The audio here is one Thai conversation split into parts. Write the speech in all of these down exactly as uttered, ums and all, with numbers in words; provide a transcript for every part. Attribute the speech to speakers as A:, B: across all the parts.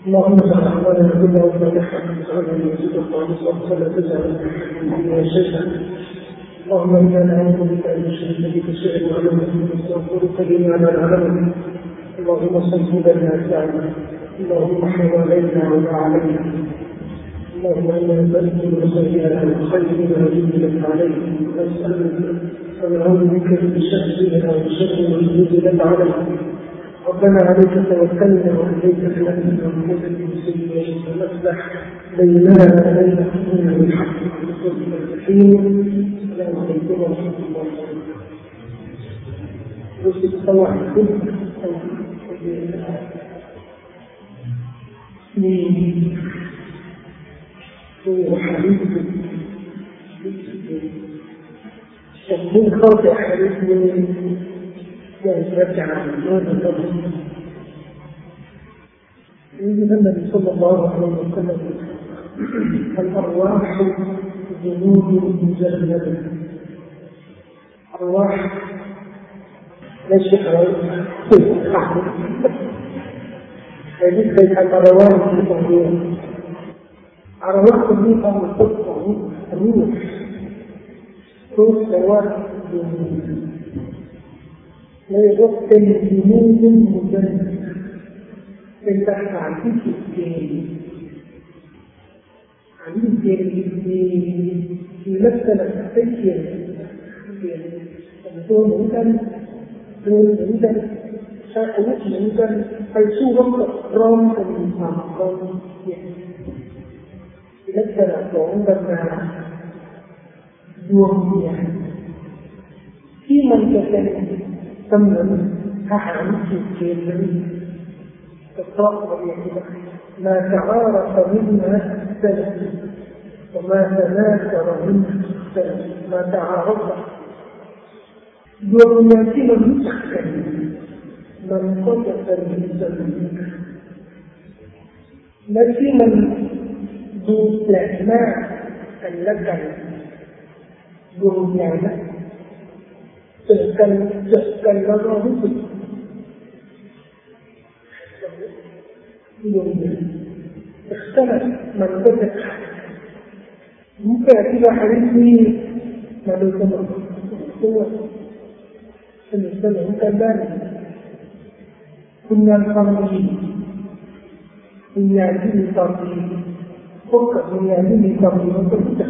A: اللهم صل على محمد وعلى آله وصحبه وسلم من شيئا اللهم إنا نعوذ بك أن نشرك بك شيئا ونعوذ بك نستغفرك لما لا نعلم اللهم صل لنا سعنا اللهم حول علينا ولا علينا اللهم إنا نسألك من خيرها الخير ما جبلت عليه ونسألك ونعوذ بك من شر لنا وشر ما جبلت عليه ربنا عليك توكلنا وإليك أنبنا ونعوذ بك من سيئات ونصلح بيننا وبين أخونا بالحق والصدق واليقين السلام عليكم ورحمة الله وبركاته. وفي الطوع كل في حديث تقديم خاطئ حديث من يرجع عن هذا الأمر. يقول النبي صلى الله عليه وسلم الأرواح جنود مجندة. أرواح ليش حرام؟ هذه كيف الأرواح الجنودية؟ أرواح الجنودية مصدقة روح روح سواء لا يوقف الجنود مجندةเป็นทหารที่ถูกเกณฑ์อันนี้เกณฑ์มีมีลักษณะใกล้เคียงเกณฑ์แต่งตัวเหมือนกันเดินเหมือนกันใช้อาวุธเหมือนกันไปสู้รบกับร้องกันมีความพร้อมเพรียงลักษณะของบรรดาดวงวิญญาณที่มันจะเป็นเสมือนทหารถูกเกณฑ์นั้นالطاقة ما تعارف منها سلف وما تناثر منها سلف ما تعارف دونياتي من متخن من قدس المسلمين التي من دون لحماء اللكن دونيانا تسكن تسكن لغاوة اختلف من بدأ ممكن أكيد حديثي ما دوتنا هو سنسلم كذلك كنا القرنين من يعجل القرنين فكر من يعجل القرنين وتبتع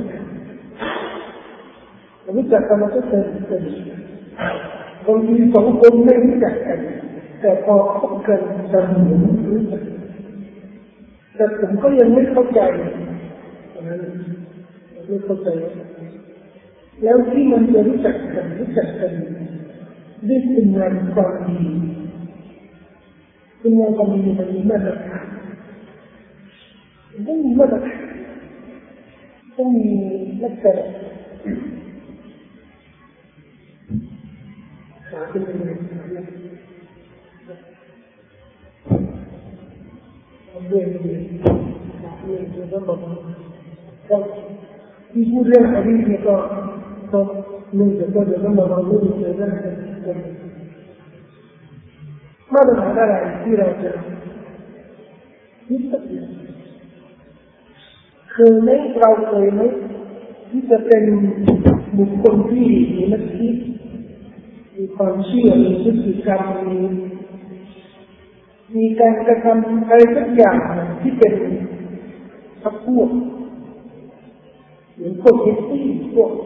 A: وبتع كما تسلم بل يصوصوا ما يتحكم ففكر سلمแต่ผมก็ยังไม่เข้าใจนั้นไม่เข้าใจแล้วที่มันจะรู้จักกันรู้จักกันด้วยคุณงามความดีคุณงามความดีมันมีมาตรฐานต้องมีมาตรฐานต้องมีลักษณะหาเป็นยังไงด้วยด้วยด้วยด้วยระบบก็ที่พูดเรื่องอะไรนี่ก็ก็เรื่องจะก็จะต้องมาดูเรื่องนั้นมาตรฐานอะไรที่เราจะยึดติดเคยไหมเราเคยไหมที่จะเป็นบุคคลที่มีนักคิดมีความเชื่อมีพฤติกรรมมีมีการกระทำอะไรสักอย่างที่เป็นพรรคพวกหรือพวกเอซี่พวก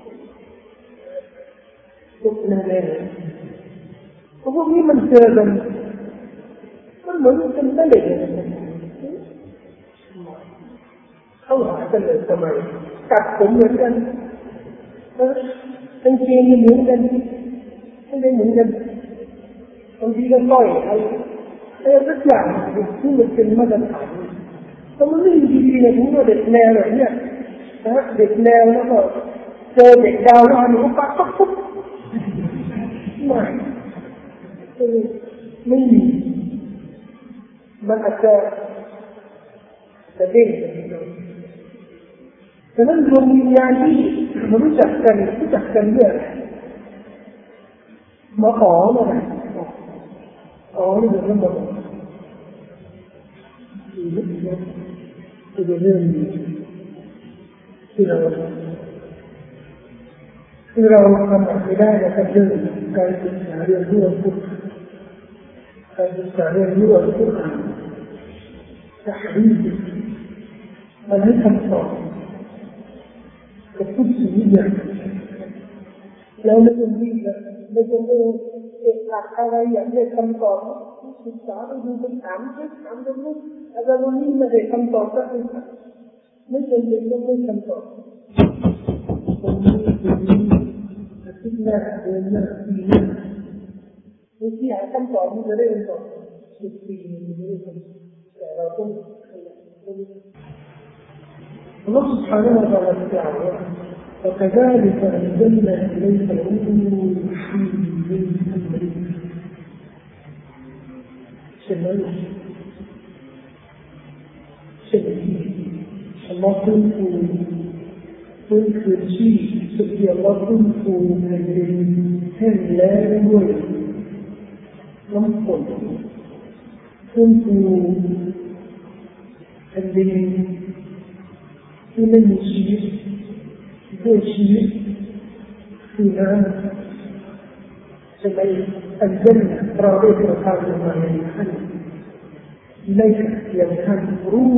A: พวกนั่นเองเพราะพวกนี้มันเจอกันมันเหมือนกันนั่นเองเข้าหากันเลยทำไมตัดผมเหมือนกันกางเกงเหมือนกันไม่ได้เหมือนกันบางทีก็ต้อยอะไรแต่สักอย่างที่มันเป็นมาตรฐานแต่มันไม่ดีๆนะถึงว่าเด็กแนวแบบเนี้ยนะเด็กแนวแล้วก็เจอเด็กดาวแล้วอันนี้ก็ปั๊บปั๊บปุ๊บไม่ไม่มีมันอาจจะจะเด้งฉะนั้นดวงวิญญาณที่มันรู้จักกันรู้จักกันด้วยมาขอมาอ๋อนี่เป็นเรื่องแบบมีนิดเดียวที่จะเริ่มที่เราที่เราทำไม่ได้นะครับเรื่องการศึกษาเรียนรู้พุทธการศึกษาเรียนรู้พุทธจะหาวิธีมันให้คำตอบกับทุกสิ่งอย่างแล้วไม่ต้องรีบนะไม่ต้องเอกอักอะไรอยากได้คำตอบศึกษาไปดูไปถามไปถามตรงนู้นอาจารย์วันนี้ไม่ได้คำตอบสักทีไม่เป็นไรต้องได้คำตอบตรงนี้ตรงนี้อาทิตย์หน้าเดือนหน้าปีหน้าวิธีหาคำตอบมันจะได้คำตอบสิบปีมันจะได้คำตอบแต่เราต้องขยันต้องAllah سبحانه وتعالى تعالى وكذلك أنزلنا إليك روحا من أمرك سمعت سمعت الله كنت كنت شيء سبحي الله كنت هم لا يقول لم قل كنت عنديที่ไม่มีชีวิตด้วยชีวิตคือน้ำจะไม่อันเด่นเราได้ประทานลงมาในท่านในอย่างท่านรู้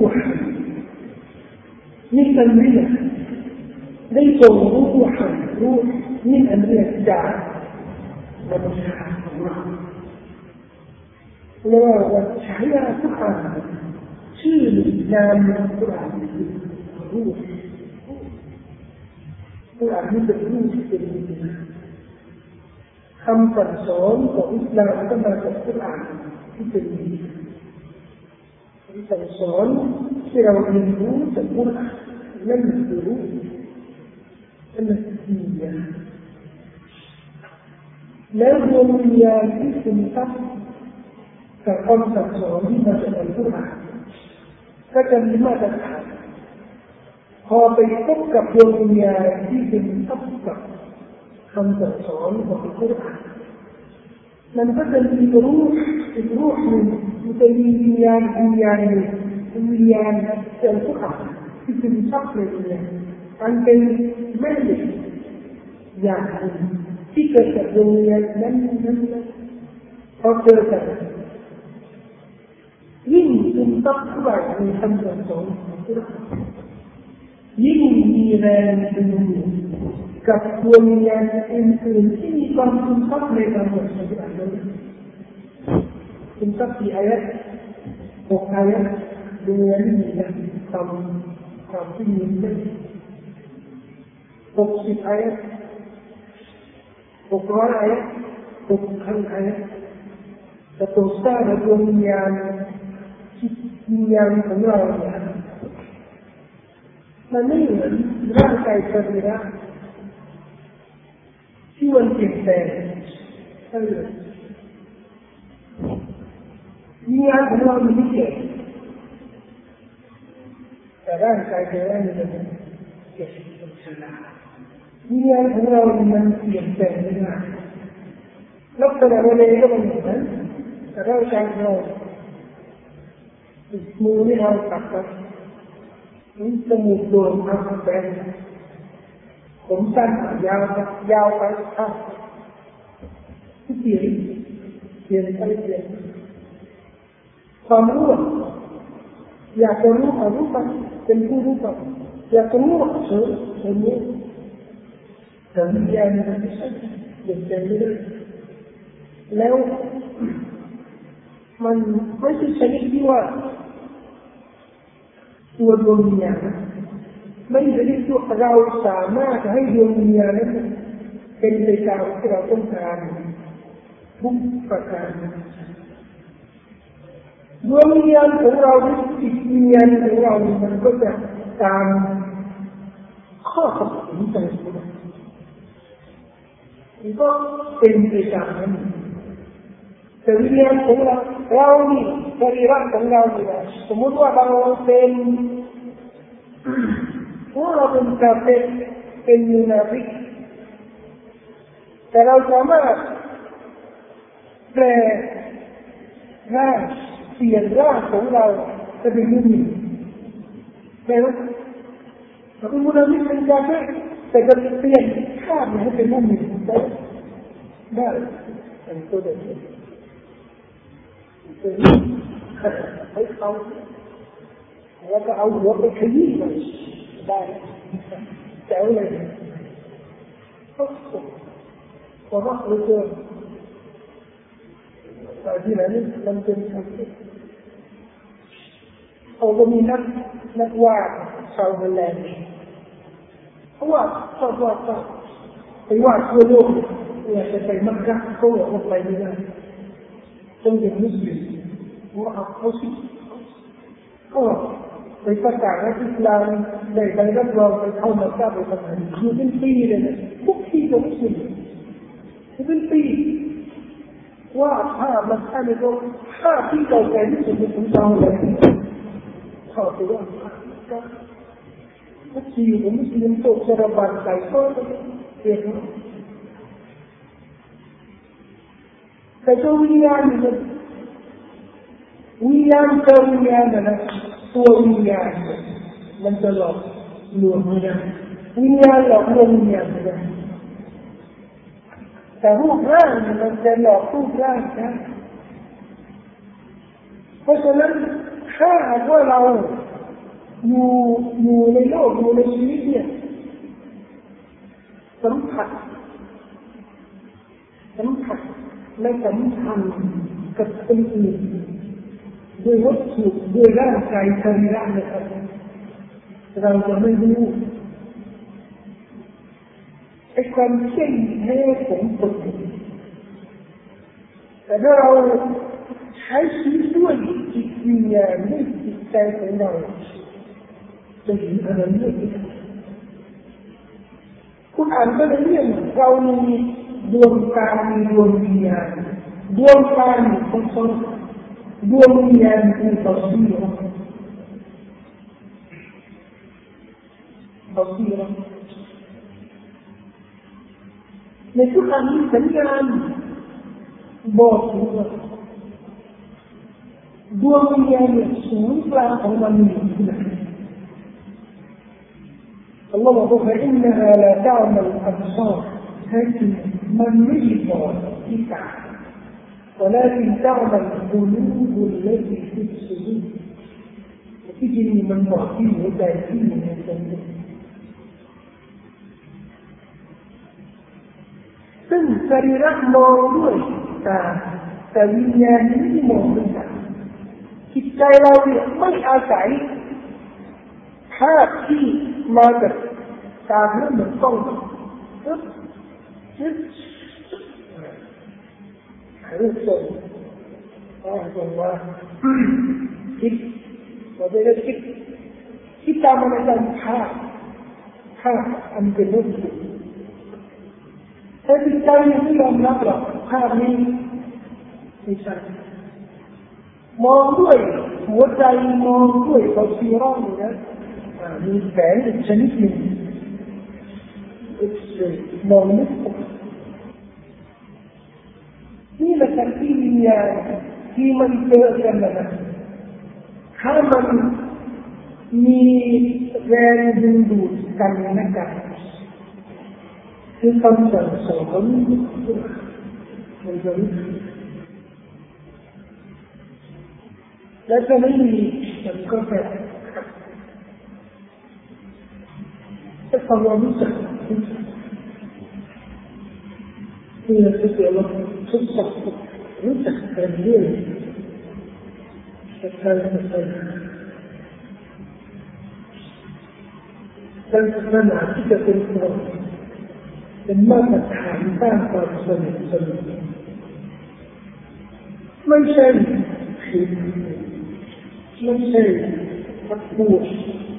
A: นี่เป็นเรื่องได้ส่งรู้รู้นี่อันเรียกจากบรรดาของเราแล้วว่าฉายาทุกอันชื่อนามกุรอานรูปกุรอานนี่เป็นรูปที่เป็นคำสั่งสอนของอิสลามก็มาจากกุรอานที่เป็นคำสั่งสอนที่เราเรียนรู้จากกุรอานนั่นคือรูปนั่นคือวิญญาณแล้วดวงวิญญาณที่ซึมซับจากคำสั่งสอนที่มาจากอัลกุรอานก็จะมีมาตรฐานพอไปพบกับดวงวิญญาณที่เป็นทับกับคำสั่งสอนของอัลกุรอานมันก็จะมีรูปเป็นรูปหนึ่งมันจะมีวิญญาณวิญญาณหนึ่งวิญญาณจากอัลกุรอานที่เป็นทับเลยเนี่ยมันเป็นแม่เหล็กอย่างหนึ่งที่เกิดจากดวงวิญญาณนั้นนั้นพอเจอกันยิ่งซึมซับเข้าไปในคำสั่งสอนของอัลกุรอานยิ่งมีแรงดึงดูดกับดวงวิญญาณอื่นๆที่มีความซึมซับในคำสั่งสอนอัลกุรอานนั้นซึมซับกี่อายะห์หกอายะห์ดวงวิญญาณที่มีนะทำทำที่มีได้หกสิบอายะห์หกร้อยอายะห์หกพันอายะห์แต่ตัวสร้างดวงวิญญาณวิญญาณของเราเนี่ยมันไม่เหมือนร่างกายสรีระที่มันเปลี่ยนแปลงเออวิญญาณของเรามันไม่เก่แต่ร่างกายของเรามันเก่มันชนะวิญญาณของเรามันเปลี่ยนแปลงไม่ได้ลักษณะอะไรก็มันเหมือนกันแต่ร่างกายของเรามือไม่เอาตัดกันจมูกโดนทำเป็นผมสั้นยาวยาวไปอ่ะที่เปลี่ยนเปลี่ยนไปเปลี่ยนความรู้อยากจะรู้เอารู้ไปเป็นผู้รู้ไปอยากจะรู้เฉยเฉยรู้แต่วิญญาณมันไม่ใช่เปลี่ยนแปลงไม่ได้แล้วมันไม่ใช่ชนิดที่ว่าตัวดวงวิญญาณไม่ได้ตัวเราสามารถให้ดวงวิญญาณนั้นเป็นไปตามที่เราต้องการทุกประการดวงวิญญาณของเราจิตวิญญาณของเรามันก็จะตามข้อตัดสินใจของเรามันก็เป็นไปตามนั้นแต่วิญญาณของเราเรานี่สรีระของเราเนี่ยสมมติว่าเราเป็นว่าเราเป็นกาเฟรเป็นมุนาฟิกแต่เราสามารถแปลร่างเปลี่ยนร่างของเราจะเป็นมุสลิมใช่ไหมถ้าเป็นมุสลิมเป็นกาเฟ่แต่จะเปลี่ยนข้ามให้เป็นมุสลิมได้ได้อันนี้ก็ได้เป็นให้เขาแล้วก็เอาหัวไปขยี้มันได้แจ๋วเลยก็พอรักเลยเกินแต่ที่ไหนนี่มันเป็นเขาก็มีนักนักวาดชาวฮอลแลนด์เขาวาดชอบวาดไปวาดทั่วโลกเนี่ยจะไปมักกะเขาบอกว่าไปไม่ได้ต้องเป็นมุสลิมว่าเขาสิก็ไปประกาศให้อิสลามได้ไปรับรองไปเข้ามักกะไปทำงานอยู่เป็นปีเลยนะทุกที่ก็มุสลิมเป็นปีว่าถ้ามันถ้าไม่รู้ถ้าที่เราแก่ที่สุดเป็นของเราเลยขอตัวก็มุสลิมมุสลิมโตสระบันใจก็เรียนแต่ตัววิญญาณมันวิญญาณตัววิญญาณนะตัววิญญาณมันจะหลอกลวงไม่ได้วิญญาณหลอกลวงวิญญาณไม่ได้แต่รูปร่างมันจะหลอกรูปร่างนะเพราะฉะนั้นถ้าหากว่าเราอยู่อยู่ในโลกอยู่ในชีวิตเนี่ยสัมผัสสัมผัสและสัมพันธ์กับคนอื่นด้วยวัตถุด้วยร่างกายสรีระนะครับเราจะไม่รู้ไอ้ความเชื่อแท้ของคนแต่ถ้าเราใช้ชีวิตด้วยจิตวิญญาณด้วยจิตใจของเราจะเห็นอะไรเยอะแยะคุณอ่านก็เลยเรื่องเรามีดวงตามีดวงวิญญาณดวงตามีความสงบดวงวิญญาณมีความสุขความสุขในทุกอันนี้สัญญาณบอกถึงว่าดวงวิญญาณศูนย์กลางของมันอยู่ที่ไหนอัลลอฮฺบอกว่าอินนาฮาลาตะมัลอับซาร์แท้จริงมันไม่ได้บอกที่ตาولكن تعمل القلوب التي في الصدور وتجري من معطيه وتأتيه من الصدورซึ่งสรีระมองด้วยตาแต่วิญญาณไม่มองด้วยตาจิตใจเราเนี่ยไม่อาศัยภาพที่มาจากตาเนื้อเหมือนต้องยึดยึดรูปทรงว่าทรงว่าคิดเราได้ได้คิดคิดตามมันในการภาพภาพอันเป็นรูปทรงแต่จิตใจยังไม่ยอมรับหรอกภาพนี้ไม่ใช่มองด้วยหัวใจมองด้วยบสิเราะห์นะมีแสงอีกชนิดหนึ่งมองลึกนี่แหละการที่วิญญาณที่มันเจอกันนะถ้ามันมีแรงดึงดูดกันนะครับคือคำสั่งสอนมันจะรู้และจะไม่มีมันก็แบบจะทำความรู้สึกที่เราจะเกิดเราทุกสักรู้จักกันเรื่องจะใช้จะใช้การศึกษาที่จะเป็นคนเป็นมาตรฐานสร้างความสนิทสนมไม่ใช่ผิดไม่ใช่พักพูด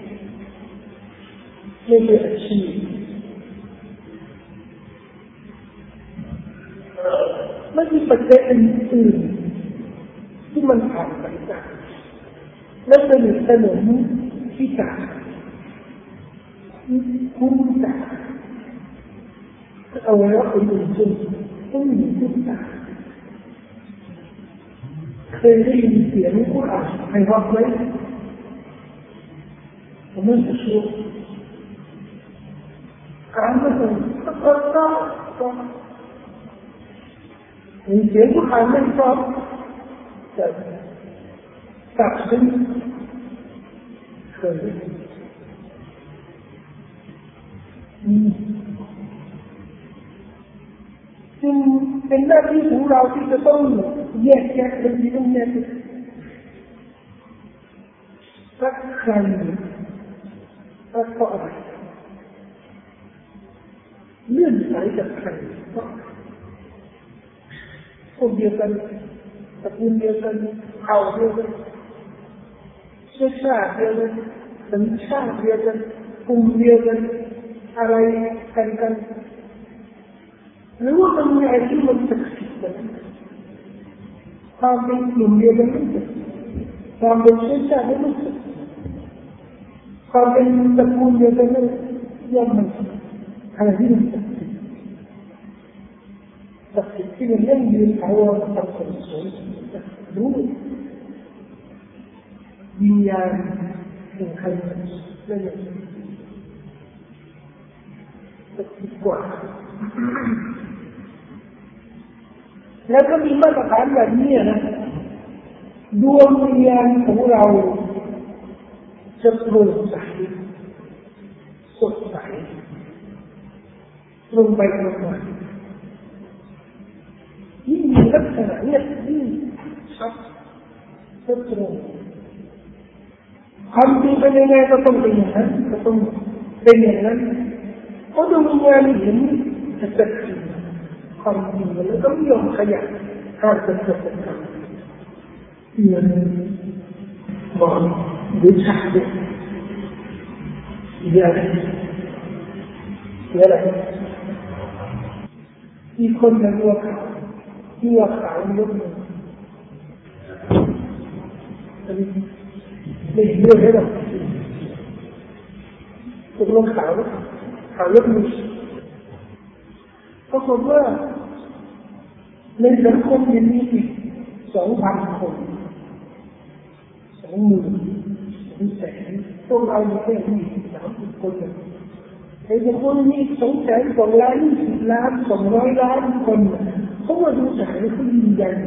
A: ไม่ใช่อาชีพไม่มีปัจจัยอื่นๆที่มันผ่านไปจากและสนิทสนมที่จากคุ้มจากเอาไว้ว่าคนอื่นจริงต้องมีคุ้มจากเคยได้ยินเสียงผู้อ่านใครว่าไหมไม่ชัวร์การไม่ต้องตัดต่อก็มีเสียงผู้ชายไม่ชอบแต่ตัดสินเคยจึงเป็นหน้าที่ของเราที่จะต้องแยกแยะเรื่องนี้ต้องแยกรักใครรักเพราะอะไรเลื่อนสายจากใครเพราะคนเดียวกันตระกูลเดียวกันเผ่าเดียวกันเชื้อชาติเดียวกันสัญชาติเดียวกันกลุ่มเดียวกันอะไรกันกันหรือว่ามันมีอะไรที่มันศักดิ์สิทธิ์กันความเป็นกลุ่มเดียวกันไม่ศักดิ์สิทธิ์ความเป็นเชื้อชาติไม่ศักดิ์สิทธิ์ความเป็นตระกูลเดียวกันไม่ย่อมไม่ศักดิ์สิทธิ์อะไรที่มันศักดิ์สิทธิ์ศักดิ์สิทธิ์ที่มันยั่งยืนถาวรตามสมส่วนรู้วิญญาณแห่งใครนั่นเองศักดิ์สิทธิ์กว่าแล้วก็มีมาตรฐานแบบนี้นะดวงวิญญาณของเราจะโปร่งใสสดใสตรงไปตรงมายิ่งมีลักษณะเนี่ยยิ่งชัดชัดตรงความจริงเป็นยังไงก็ต้องเป็นอย่างนั้นก็ต้องเป็นอย่างนั้นเพราะดวงวิญญาณเห็นจะเกิดขึ้นความจริงแล้วก็ไม่ยอมขยับห้ามจะเกิดขึ้นเงินบอลหรือชาติเยอะเยอะเลยที่คนในวัวขาวที่วัวขาวยุบมือไม่เยอะเลยหรอกตกลงขาวขาวยุบมือก็คือว่าในสังคมยังมีอีกสองพันคนสองหมื่นสองแสนพวกเราแค่ยี่สิบสามสิบคนในสังคมมีสองแสนสองล้านยี่สิบล้านสองร้อยล้านคนเขามาดูสายเขายืนยัน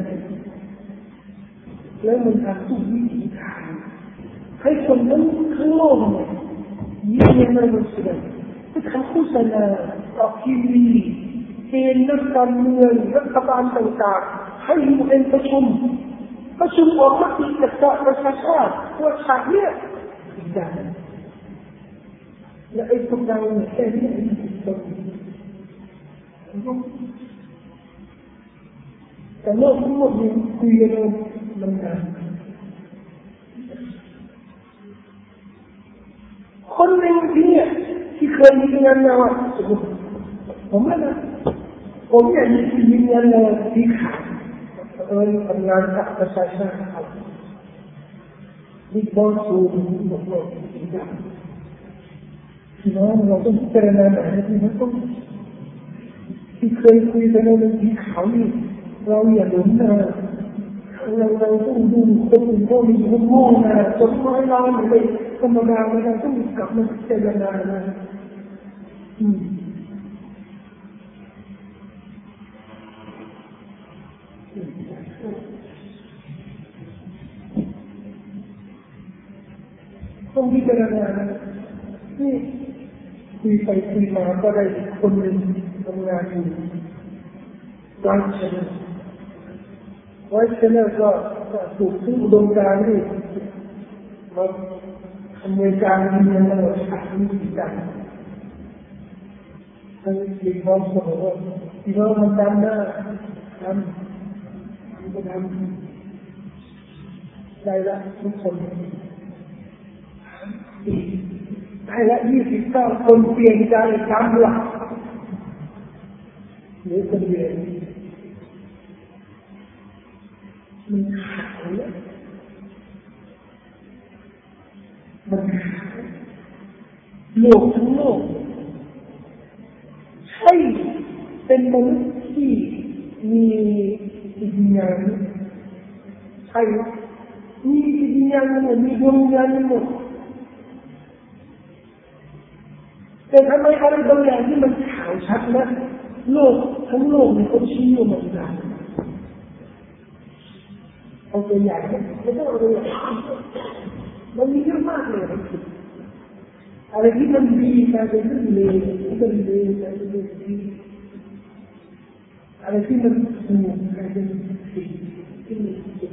A: แล้วมันทำทุกวิถีทางให้คนทั้งทั้งโลกเนี่ยยืนยันมาหมดเลยที่ทำโฆษณาออกทีวีเป็นนักการเมืองรัฐบาลต่างๆให้ยูเอ็นประชุมประชุมออกมาติดกับประชาชาติว่าชาติเนี่ยได้และไอ้พวกเราเนี่ยแค่นี้ต้องแต่โลกทั้งหมดนี้คุยกันมันนานคนหนึ่งที่เนี่ยที่เคยมีงานมาสมมติผมนะผมอยากมีที่มีงานมาที่ขาดเออทำงานกับประชาชนครับบิ๊กบอสสูงบอกว่าที่น้องเราต้องพิจารณาหน่อยนะที่มันต้องที่เคยคุยกันในเรื่องที่เขานี่เราอย่าหลงนะเราเราต้องดูคนอื่นเขามีคนโง่นะคนน้อยเราไม่ธรรมดาเราต้องกลับมาพิจารณานะอืมต้องพิจารณานี่คุยไปคุยมาก็ได้คนหนึ่งทำงานอยู่ไวท์เชนเนอร์ไวท์เชนเนอร์ก็ถูกซื้ออุดมการณ์นี่มาอเมริกามีเงินเราขายมีกิจการทั้งบิ๊กบอสก็บอกว่าที่เราทำตามหน้าทำก็ทำได้ละทุกคนได้ละยี่สิบเก้าคนเปลี่ยนใจตามหลักหรือคนเดียวมันขาวแล้วมันขาวโลกทั้งโลกใช่เป็นมนุษย์ที่มีจิตวิญญาณใช่ไหมมีจิตวิญญาณหมดมีดวงวิญญาณหมดแต่ทำไมอะไรบางอย่างที่มันขาวชัดนะโลกทั้งโลกเนี่ยเขาชี้ว่ามันดำเอาตัวใหญ่ไม่ต้องเอาตัวใหญ่มันมีเยอะมากเลยอะไรที่มันดีกลายเป็นเรื่องเลวที่มันเลวกลายเป็นเรื่องดีอะไรที่มันถูกกลายเป็นสิ่งที่มีสุข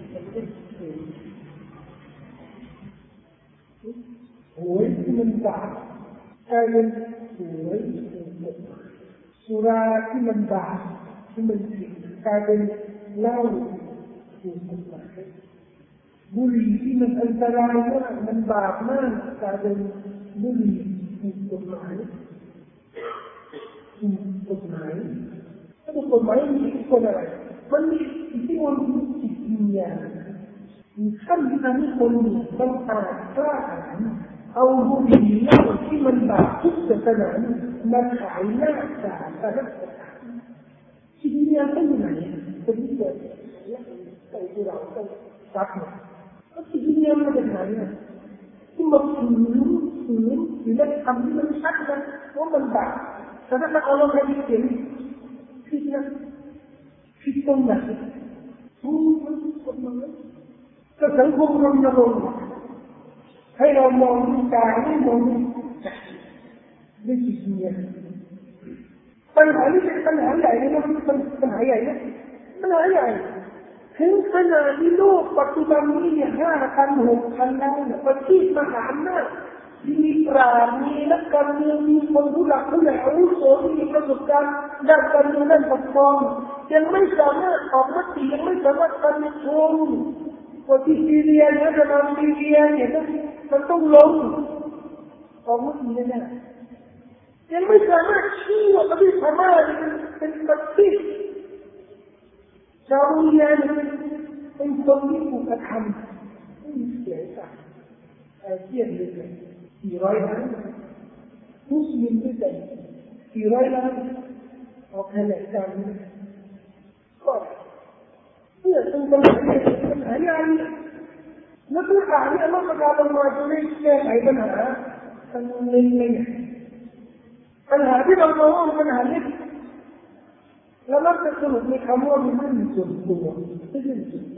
A: หวยที่มันบาปกลายเป็นหวยถูกกฎหมายสุราที่มันบาปที่มันผิดกลายเป็นเหล้าถูกกฎหมายบุหรี่ที่มันอันตรายมากมันบาปมากกลายเป็นบุหรี่ถูกกฎหมายถูกกฎหมายถ้าถูกกฎหมายมีอิทธิพลอะไรมันมีอิทธิพลจิตวิญญาณมีขั้นที่ทำให้คนต้องอาจกล้าหาญเอาบุหรี่เหล้าที่มันบาปทุกศาสนามาขายหน้าศาลแต่ละศาสนาจิตวิญญาณต้องอยู่ไหนคนที่เกิดและใส่ที่เราต้องรับเนี่ยแล้วจิตวิญญาณมันจะไหนอ่ะที่มันฝืนฝืนหรือมันทำที่มันชัดนะว่ามันบาปแต่ถ้าเอาลงไปเขียนผิดนะผิดตรงไหนรู้มันกฎหมายก็สังคมรณรงค์ให้เรามองที่กายไม่มองที่ใจด้วยจิตวิญญาณปัญหาที่เป็นปัญหาใหญ่เลยนะมันปัญหาใหญ่นะปัญหาใหญ่ถึงขนาดที่โลกปัจจุบันนี้เนี่ยห้าพันหกพันแล้วเนี่ยประเทศมหาอำนาจมีปราชญ์มีนักการเมืองมีคนผู้หลักผู้ใหญ่อาวุโสที่มีประสบการณ์ด้านการเมืองด้านปกครองยังไม่สามารถออกมติยังไม่สามารถการชมว่าที่ซีเรียเนี่ยจะนำซีเรียเนี่ยมันต้องลงออกมติเลยนะยังไม่สามารถชี้ว่าประเทศพม่าเป็นประเทศชาวอินเดียเป็นคนที่ถูกกระทำไม่มีเสียงสั่งอาเซียนเลยสี่ร้อยล้านมุสลิมด้วยกันสี่ร้อยล้านออกแถลงการนี้ก็เนี่ยเป็นปัญหาเนี่ยปัญหาใหญ่นักศึกษาเนี่ยเราประกาศออกมาจะได้แก้ไขปัญหาทั้งเล็กๆปัญหาที่เรามองว่าปัญหาเล็กแล้วมักจะสรุปในคำว่าเป็นเรื่องส่วนตัวไม่ใช่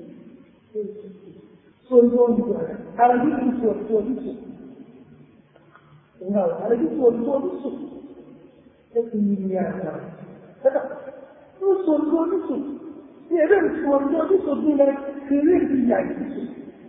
A: ส่วนตัวส่วนตัวอะไรที่เป็นส่วนตัวที่สุดของเราอะไรที่ส่วนตัวที่สุดก็คือวิญญาณเราแล้วก็ส่วนตัวที่สุดเนี่ยเรื่องส่วนตัวที่สุดนี่นะคือเรื่องที่ใหญ่ที่สุด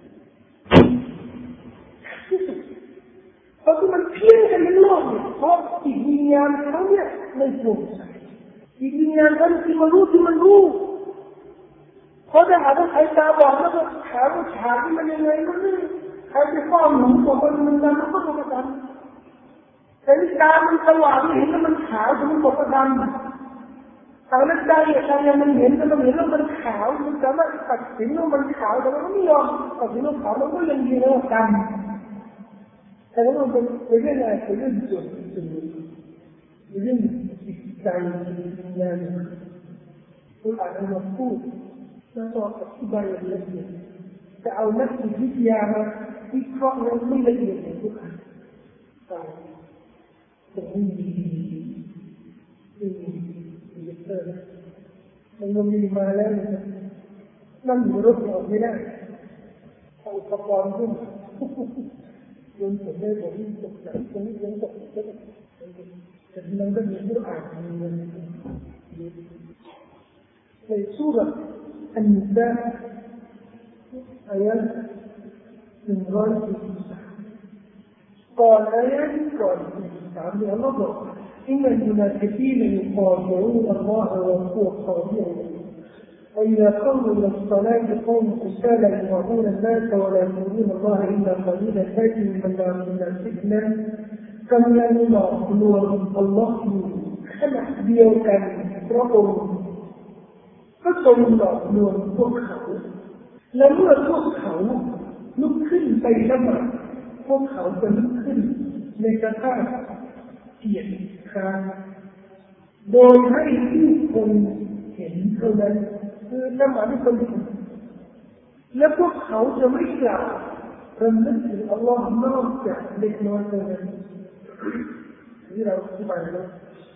A: ที่สุดเพราะที่มันเพี้ยนกันในโลกเนี่ยเพราะจิตวิญญาณเขาเนี่ยไม่โปร่งใสจิตวิญญาณเขาที่มันรู้ที่มันรู้เพราะถ้าหากว่าใครตาบอดแล้วก็ถามว่าฉากที่มันยังไงมันไม่ใครจะฟ้องหนูบอกว่ามันดำมันก็ต้องดำแต่นี่ตามันสว่างเห็นแล้วมันขาวมันบอกว่าดำแต่ละใจอะไรมันเห็นแล้วมันเห็นแล้วมันขาวมันสามารถตัดสินว่ามันขาวแต่มันไม่ยอมตัดสินว่าขาวมันก็ยังยืนว่าดำแต่ว่ามันเป็นเรื่องอะไรเป็นเรื่องส่วนตัวเรื่องจิตใจวิญญาณคุณอาจจะมาพูดแล้วก็อธิบายละเอียดจะเอานักจิตวิทยามาวิเคราะห์แล้วไม่ละเอียดอย่างทุกคนแต่ผมมีมีมีเตอร์มันมีมาแล้วนั่งอยู่รถออกไม่ได้เอาอุปกรณ์ขึ้นจนผมได้ผมตกใจตรงนี้ยังตกใจแต่มันก็มีผู้อ่านมีในสุราอันนิสาอายะหนึ่งร้อยสี่สิบสามก่อนอายะก่อนสี่สิบสามเนี่ยอัลลอฮ์บอกอินนัลมุนาฟิกีนยุคาดิรูนอัลลอฮ์วะฮุวะคอดิรุนوإذا قاموا إلى الصلاة قاموا كسالى يراءون الناس ولا يذكرون الله إلا قليلا هذه من الفتنة كم ينظر الله خلق ذيوكا ربهم ก็ทรงหลอกลวงพวกเขาและเมื่อพวกเขาลุกขึ้นไปละหมาดพวกเขาจะลุกขึ้นในสภาพเกียจคร้านโดยให้ผู้คนเห็นเท่านั้นคือละหมาดให้คนเห็นและพวกเขาจะไม่กล่าวรำลึกถึงอัลลอฮ์นอกจากเล็กน้อยเท่านั้นที่เราอธิบายแล้ว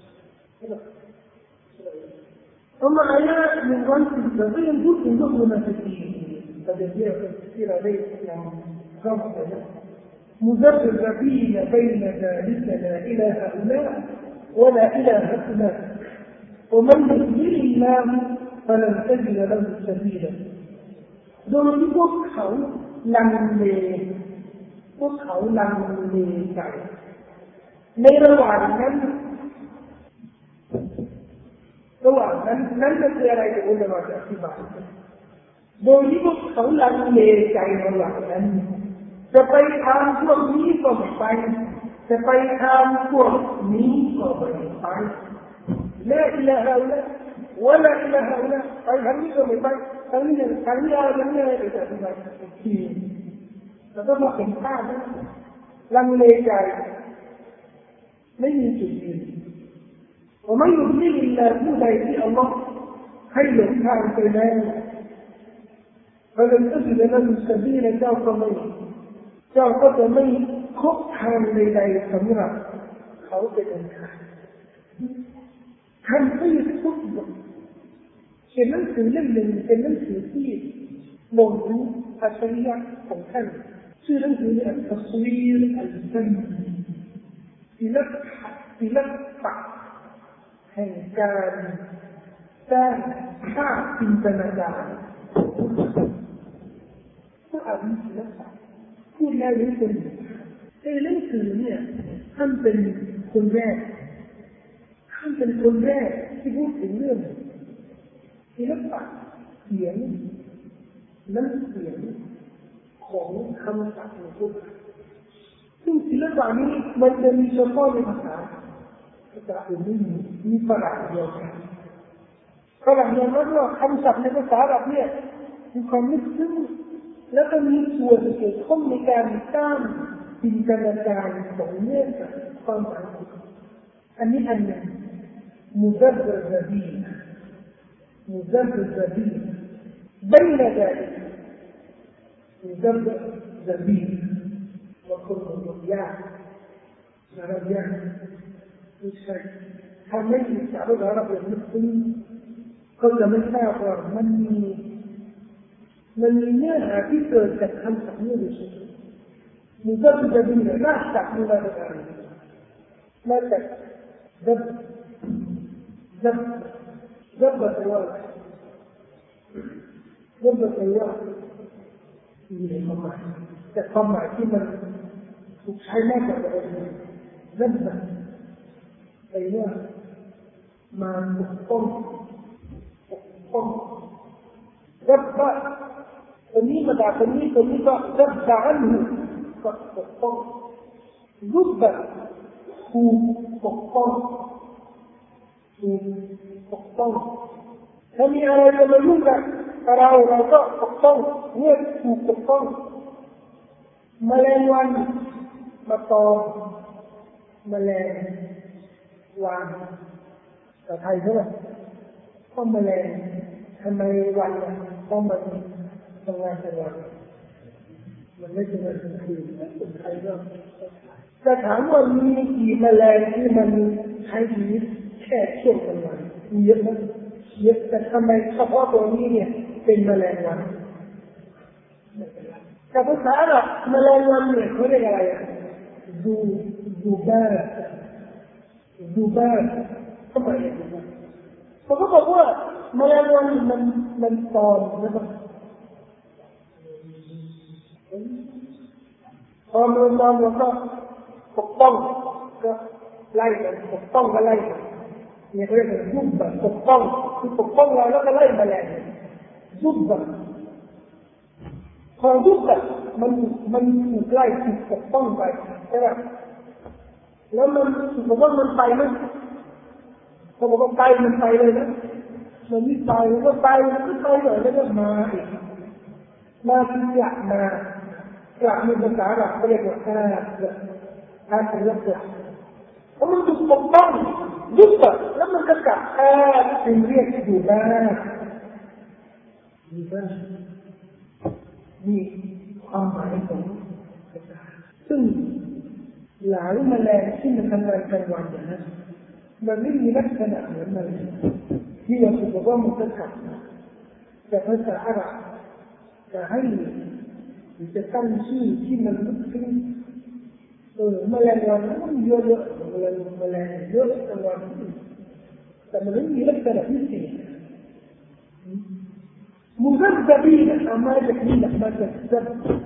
A: أما آيات من غنس البغي جزء من جزء منافقين فالذين في عليه غمض مذبذبين بين ذلك لا إلى هؤلاء ولا إلى هؤلاء ومن يضلل الله فلن تجد له سبيلا โดยที่พวกเขาลังเลพวกเขาลังเลใจในระหว่างนั้นระหว่างนั้นนั้นคืออะไรที่อุลามะอธิบายโดยที่พวกเขาลังเลใจระหว่างนั้นจะไปทางพวกนี้ก็ไม่ไปจะไปทางพวกนี้ก็ไม่ไปلا إلى هؤلاء ولا إلى هؤلاءไปทางนี้ก็ไม่ไปทางนี้ทางนี้ทางนี้อะไรจะไปที่แล้วก็มาเป็นข้านะลังเลใจไม่มีจุดยืนومن يضلل اللهผู้ใดที่อัลลอฮ์ให้หลงทางไปแล้วفلن تجد له سبيلاเจ้าก็ไม่เจ้าก็จะไม่พบทางใดๆสำหรับเขาเป็นอันขาดท่านไม่ทุกบทเขียนหนังสือเล่มหนึ่งเป็นหนังสือที่บ่งรู้อัจฉริยะของท่านชื่อหนังสืออัลตัศวีรอัลซัมศิลปะศิลปะแห่งการสร้างภาพจินตนาการก็อ่านศิลปะพูดแล้วรู้สึกในหนังสือเนี่ยท่านเป็นคนแรกท่านเป็นคนแรกที่พูดถึงเรื่องศิลปะเสียงน้ำเสียงของคำศัพท์ในพุทธซึ่งศิลปะนี้มันจะมีเฉพาะในภาษาภาษาอื่นไม่มีมีฝรั่งเดียวกันฝรั่งยอมรับว่าคำศัพท์ในภาษาอาหรับเนี่ยมีความลึกซึ้งแล้วก็มีส่วนเกี่ยวข้องในการสร้างจินตนาการของเนื้อหาความหมายอันนี้อันหนึ่งمذبذبين مذبذبين بين ذلك مذبذبين وكل الرجال رجال الشيءทำให้สาวเราเราเป็นมุสลิมก็จะไม่ทราบว่ามันมีมันมีเนื้อหาที่เกิดจากคำศัพท์นี้หรือไม่มุซับจะดีหรือน่าจับมือมาจากอะไรน่าจับดับดับดับตัวดับตัวมีในความหมายแต่ความหมายที่มันถูกใช้มากกว่าอะไรดับไปว่ามาปกป้องปกป้องดับว่าคนนี้มาด่าคนนี้คนนี้ก็ดับด่าอันนี้ก็ปกป้องรูปแบบถูกปกป้องถูกปกป้องถ้ามีอะไรจะมายุ่งกับเราเราก็ปกป้องเนี่ยถูกปกป้องแมลงวันมาตอมแมลงวันแต่ไทยใช่ไหมเพราะแมลงทำไมวันเนี่ยเพราะมันทำงานทั้งวันมันไม่ทำงานกลางคืนนะคนไทยก็จะถามว่ามีกี่แมลงที่มันใช้ชีวิตแค่ช่วงกลางวันมีเยอะไหมเยอะแต่ทำไมเฉพาะตัวนี้เนี่ยเป็นแมลงวันแต่ภาษาอะแมลงวันเนี่ยเขาเรียกอะไรดูดูบ้าดูบ้าทำไมเขาก็บอกว่าแมลงวันมันมันตอมนะครับพอมันตอมแล้วก็ปกป้องก็ไล่มันปกป้องก็ไล่เนี่ยเขาเรียกว่ายุบแบบปกป้องคือปกป้องเราแล้วก็ไล่แมลงยุบแบบพอยุบแบบมันมันถูกไล่ถูกปกป้องไปใช่ไหมแล้วมันถูกปกป้องมันไปไหมเขาบอกว่าไปมันไปเลยนะมันไม่ไปมันก็ไปมันก็ไปเลยแล้วก็มาอีกมาที่กลับมากลับมีภาษาหลักเขาเรียกว่าอาอาเป็นลักษณะแล้วมันถูกปกป้องยุบแบบแล้วมันก็กลับอาเป็นเรียกอยู่บ้างอยู่บ้างมีความหมายของภาษาซึ่งหลายแมลงที่มันทำงานกลางวันอย่างนั้นมันไม่มีลักษณะเหมือนแมลงที่เราถือว่ามันจะขัดแต่ภาษาอาหรับจะให้จะตั้งชื่อที่มันลึกซึ้งเออแมลงวันมันเยอะเยอะแมลงแมลงเยอะกลางวันแต่มันไม่มีลักษณะพิเศษมูซับซาบีนเอามาจากนี่แหละมาจากซับ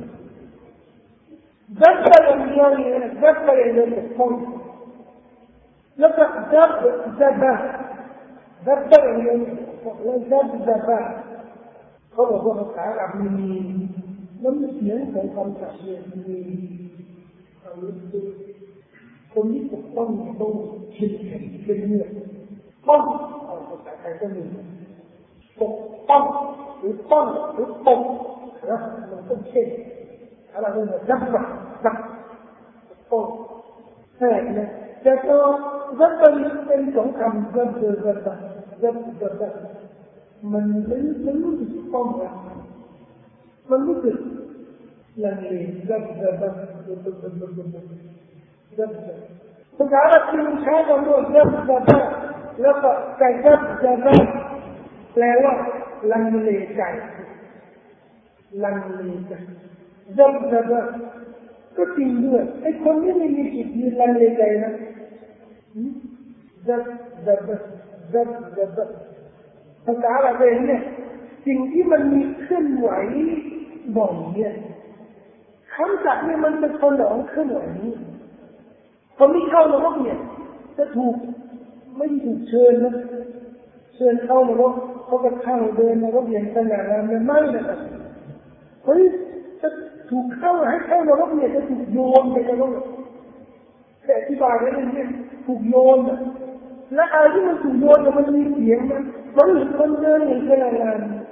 A: ซับอย่างเดียวเนี่ยซับอย่างเดียวเป็นคนแล้วก็ซับซับซับอย่างเดียวแล้วซับซับเขาบอกว่าภาษาอาหรับมีน้ำเสียงของคำศัพท์เนี่ยมีความรู้สึกคนที่ปกป้องต้องเข้มแข็งเข้มงวดป้องเอาภาษาไทยก็มีปกป้องหรือป้องหรือปกนะมันต้องเข้มอะไรเนี่ยจับจับจับปกป้องใช่ไหมแต่ก็จะเป็นเป็นสองคำจะจะจะจะจะจะมันมันมันรู้สึกป้องนะมันรู้สึกลังเลจับจับจับจับจับจับจับจับภาษาอังกฤษใช้คำว่าจับจับแล้วก็ใจจับจับแปลว่าลังเลใจลังเลใจจับจับก็จริงด้วยไอ้คนที่ไม่มีจิตยืนลังเลใจนะจับจับจับจับภาษาอะไรเนี่ยสิ่งที่มันมีเคลื่อนไหวบ่อยเนี่ยคำศัพท์เนี่ยมันเป็นคนหลงเคลื่อนไหวนี้คนที่เข้านรกเนี่ยจะถูกไม่ถูกเชิญนะเชิญเข้านรกเขาก็เข้าเดินนรกอย่างสง่างามไม่นะครับเฮ้ยจะถูกเข้าให้เข้านรกเนี่ยจะถูกโยนไปนรกแต่อธิบายไว้เนี่ยถูกโยนและอะไรที่มันถูกโยนมันมีเสียงนะมันเหมือนคนเดินอย่างสง่างามนะ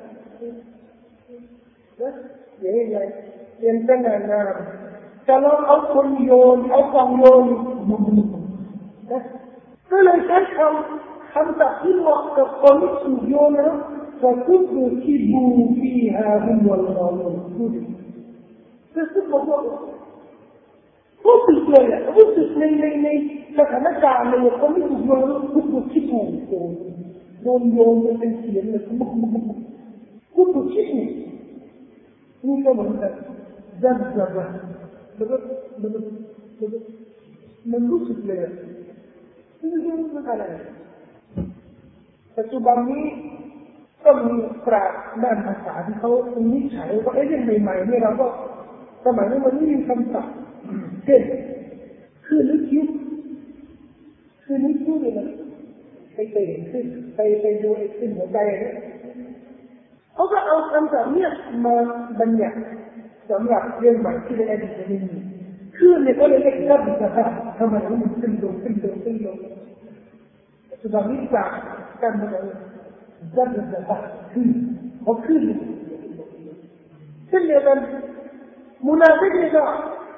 A: อย่างไรอย่างสง่างามแต่เราเอาคนโยนเอากองโยนบุบนะก็เลยใช้คำคำศัพท์ที่เหมาะกับคนที่ถูกโยนนะฟะกุบคิบูฟีฮาฮุมวัลกาลูนพูดแต่ซึ่งบอกว่ารู้สึกเลยอ่ะรู้สึกในในในสถานการณ์เลยคนที่ถูกโยนกุบคิบูโดนโยนเป็นเสียงเลยกุบกุบกุบคิบูนี่ก็เหมือนกันจับจับมันก็มันมันมันรู้สึกเลยนี่คือมันอะไรปัจจุบันนี้ก็มีปราชญ์ด้านภาษาที่เขาวิจัยว่าไอ้เรื่องใหม่ๆเนี่ยเราก็สมัยนี้มันไม่มีคำศัพท์เช่นคือนึกคิดคือนึกคิดเลยนะไปไปเห็นขึ้นไปไปดูไอ้ขึ้นหัวใจเนี่ยเขาก็เอาคำศัพท์เนี่ยมาบัญญัติสำหรับเรื่องใหม่ที่ในอดีตไม่มีคือเนี่ยก็เลยเรียกจับจับทำไมมันขึ้นลงขึ้นลงขึ้นลงสุดท้ายนี่จากการมันจับจับขึ้นเขาขึ้นเช่นเดียวกันมุนาฟิกเนี่ยก็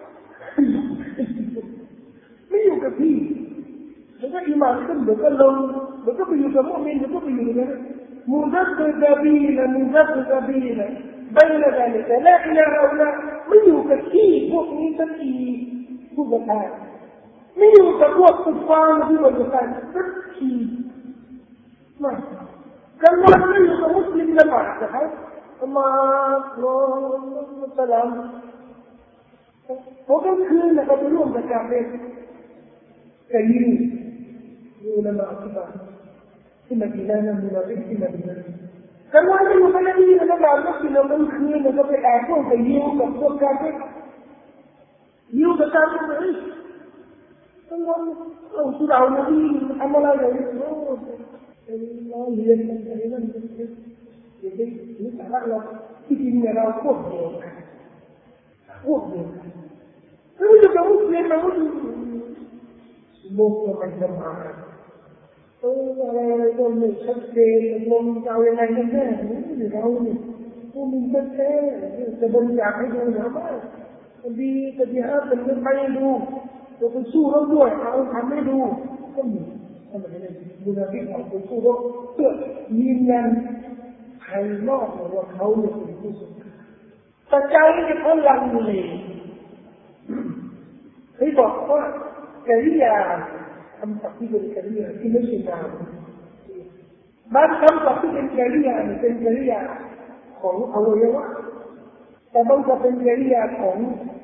A: ไม่อยู่กับที่แล้วก็อิมานขึ้นเดี๋ยวก็ลงเดี๋ยวก็ไปอยู่กับมุสลิมเดี๋ยวก็ไปอยู่กับมุซับซาบีนะมุซับซาบีนะبين ذلك لا إله إلا اللهไม่อยู่กับที่พวกนี้สักทีผู้ประทานไม่อยู่กับพวกกุฟาร์ผู้ประทานสักทีไม่กันว่าไม่อยู่กับมุสลิมละหมาดนะครับมาโลสลามพวกนั้นคือนะครับไปร่วมกับการเป็นกายินอยู่ละหมาดที่บ้านที่มะดีนะห์มุนาฟิกที่มะดีนะห์กันว่าไม่อยู่กับนบีนะบางทีเราไม่คืนเราก็ไปแอบพวกไปยิ้วกับพวกการไปยิ้วกับการไปเฮ้ยกันว่าเราสุดเอานบีทำอะไรเลยโอ้เราเรียนอะไรนั่นเด็กเด็กนี่สาระเราที่จริงเนี่ยเราพวกเดียวกันพวกเดียวกันแล้วจะต้องเรียนเราดูโลกมันจะมาเอออะไรอะไรก็ไม่ชัดเจนลงเอายังไงกันแน่นี่เราเนี่ยผู้มีแท้จะบริจาคให้ดูนะว่าดีจะดีฮะเป็นเรื่องไปดูจะไปสู้รบด้วยเอาทำให้ดูก็มีทำไมเนี่ยดูนะที่เขาไปสู้รบเพื่อยืนยันภายนอกว่าเขาเนี่ยเป็นผู้สำคัญแต่ใจเนี่ยเขาลังเลเฮ้ยบอกว่ากริยาคำศัพท์ที่เป็นกริยาที่ไม่ใช่นามบางคำศัพท์ที่เป็นกริยาเป็นกริยาของอวัยวะแต่บางจะเป็นกริยาของ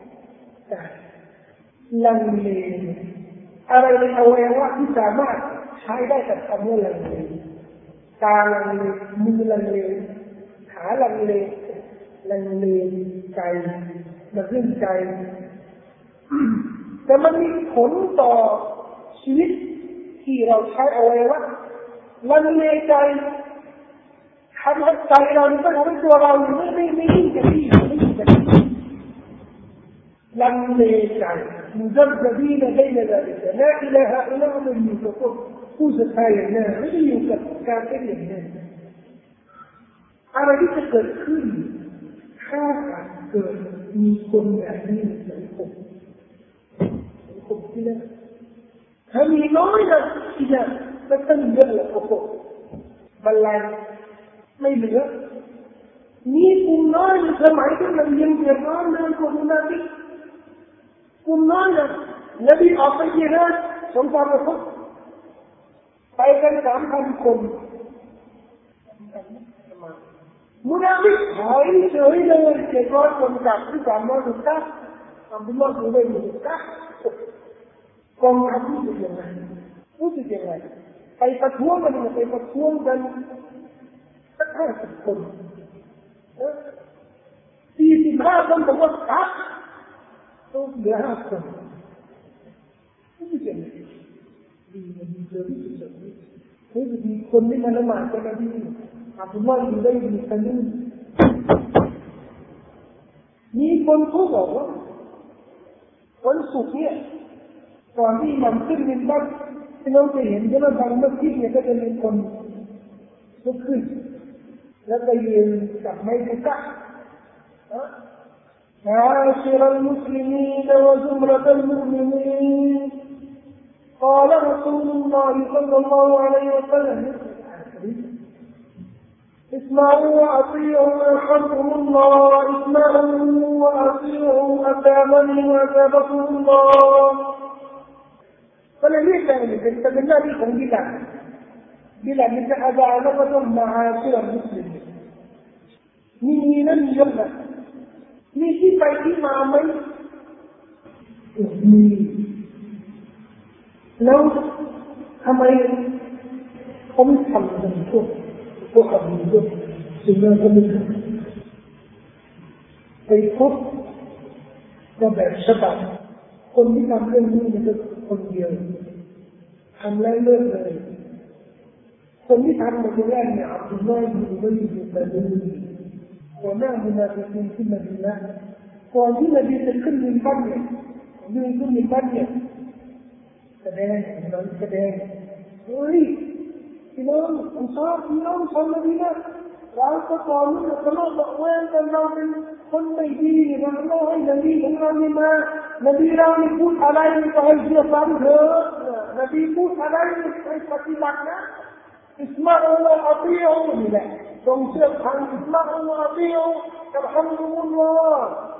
A: ลังเลอะไรในอวัยวะที่สามารถใช้ได้กับคำว่าลังเลตาลังเลมือลังเลขาลังเลลังเลใจมันเรื่องใจแต่มันมีผลต่อชีวิตที่เราใช้อวัยวะลังเลใจทำให้ใจเราไม่ทำให้ตัวเราไม่ไม่ไม่ยิ่งกันที่ไม่ยิ่งกันที่ลังเลใจمذبذبين بين ذلك لا إله إلا هو من يتقونผู้ศรัทธาอย่างนั้นไม่ได้อยู่กับการเป็นอย่างนั้นอะไรที่จะเกิดขึ้นถ้าเกิดมีคนแบบนี้ในสังคมสังคมที่นั่นถ้ามีน้อยนะที่นั่นไม่ต้องเยอะหรอกโอ้โหบัลลังก์ไม่เหลือมีกลุ่มน้อยในสมัยที่มันยังเดือดร้อนเลยคนนั้นที่กลุ่มน้อยนะนบีออกไปที่นั่นสงครามรบไปกันสามพันคนมุนาฟิกหายเฉยเลยเจ็ดร้อยคนกับที่สามร้อยสิบเก้าอับดุลลาห์อุบัยบินกะกองทัพรู้สึกยังไงรู้สึกยังไงไปประท้วงกันไปประท้วงกันสักห้าสิบคนสี่สิบห้าคนบอกว่าครับต้องเหลือห้าคนรู้สึกยังไงดีมันดีเจอที่สุดเลยเฮ้ยดีคนที่มาละหมาดกันนะดีอับดุลลาห์อยู่ได้ดีกันนี่มีคนเขาบอกว่าวันศุกร์เนี่ยก่อนที่มันขึ้นมินบัตที่เราจะเห็นว่าบางมัสยิดเนี่ยก็จะมีคนลุกขึ้นแล้วก็ยืนกับไม้ตะกะمعاشر المسلمين وزمرة المؤمنين قال رسول الله صلى الله عليه وسلم اسمعوا وأطيعوا يرحمكم الله اسمعوا وأطيعوا أثابني وأثابكم الله فلذلك كان تتمنى بكم بلا بلا مثل أذانكم معاشر المسلمين من لم يمنعมีที่ไปที่มาไหมมีแล้วทำไมเขาไม่ทำกันพวกพวกแบบนี้ด้วยสิ่งนั้นก็ไม่ทำไปพบก็แบบฉบับคนที่ทำเรื่องนี้มันก็คนเดียวทำแล้วเลิกเลยคนที่ทำมาคนแรกเนี่ยอับดุลลอฮ์อยู่ไม่อยู่แต่ดูوما منافقين في المدينة وفي مدينة كل البنية من كل البنية كذلك من كذلك يريد إمام أنصار إمام صلى المدينة رأيت قانون كما بقوان كما من كل ميدين الله نبي الله ما نبي الله يقول عليه فهيجي صاريه نبي يقول عليه فهيجي لكنا اسمعوا وأطيعوا لله ثم سبحان اسمعوا وأطيعوا يرحمكم الله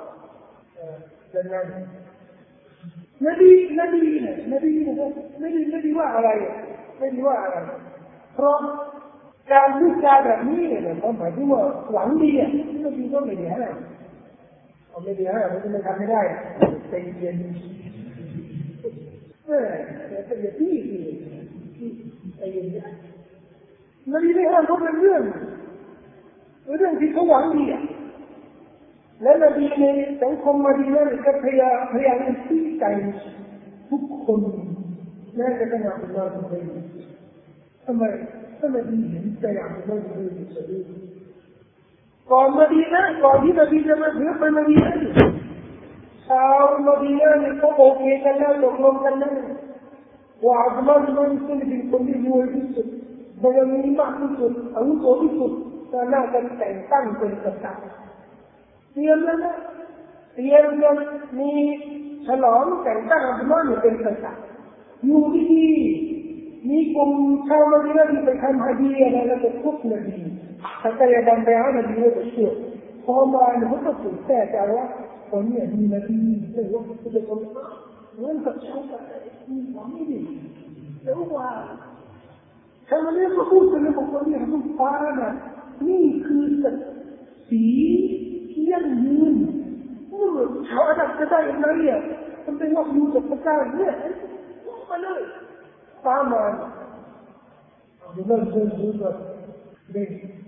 A: نبي نبينا نبينا نبي نبيว่าอะไรนบีว่าอะไรเพราะการพูดจาแบบนี้เนี่ยมันหมายถึงว่าหวังดีอ่ะนบีก็ไม่ได้ห้ามเอาไม่ได้ห้ามมันจะไม่ทำไม่ได้ใจเย็นเออแต่อย่าที่ใจเย็นนบีไม่ห้ามเพราะเป็นเรื่องเรื่องที่เขาหวังดีอ่ะและนบีในสังคมมาดีนั่นก็พยายามพยายามที่ใจทุกคนแม้กระทั่งอับดุลลาห์อุบัยทำไมทำไมดีเห็นใจอับดุลลาห์อุบัยสุดที่ก่อนมาดีนะก่อนที่นบีจะมาถึงไปมาดีนะชาวมาดีนะนี่เขาโอเคกันแล้วตกลงกันแล้วว่าอับดุลลาห์อุบัยสุดเป็นคนที่รวยที่สุดบารมีมากที่สุดอาวุโสที่สุดก็น่าจะแต่งตั้งเป็นกษัตริย์เตรียมแล้วนะเตรียมกันมีฉลองแต่งตั้งอับดุลลาห์เป็นกษัตริย์อยู่ดีๆมีกลุ่มชาวมะดีนะห์ที่ไปทำฮะดีอะไรแล้วก็ทุบนบีถ้าใครดันไปหานบีแล้วก็เชื่อพอมาเนี่ยเขาก็ถูกแก้ใจว่าคนเนี่ยมีนบีไม่ว่าจะเป็นคนนเหมือนกับชาวบ้านมีความไม่ดีแล้วว่าชาวบ้านเนี่ยก็พูดกันเลยบอกว่าเนี่ยมันฟ้าน่ะนี่คือสีเที่ยงยืนนี่ชาวอาดับจะได้ยังไงอ่ะมันเป็นว่าอยู่กับพระเจ้าเนี่ยมาเลยฟ้ามาดูนั่นดูดูแบบนี่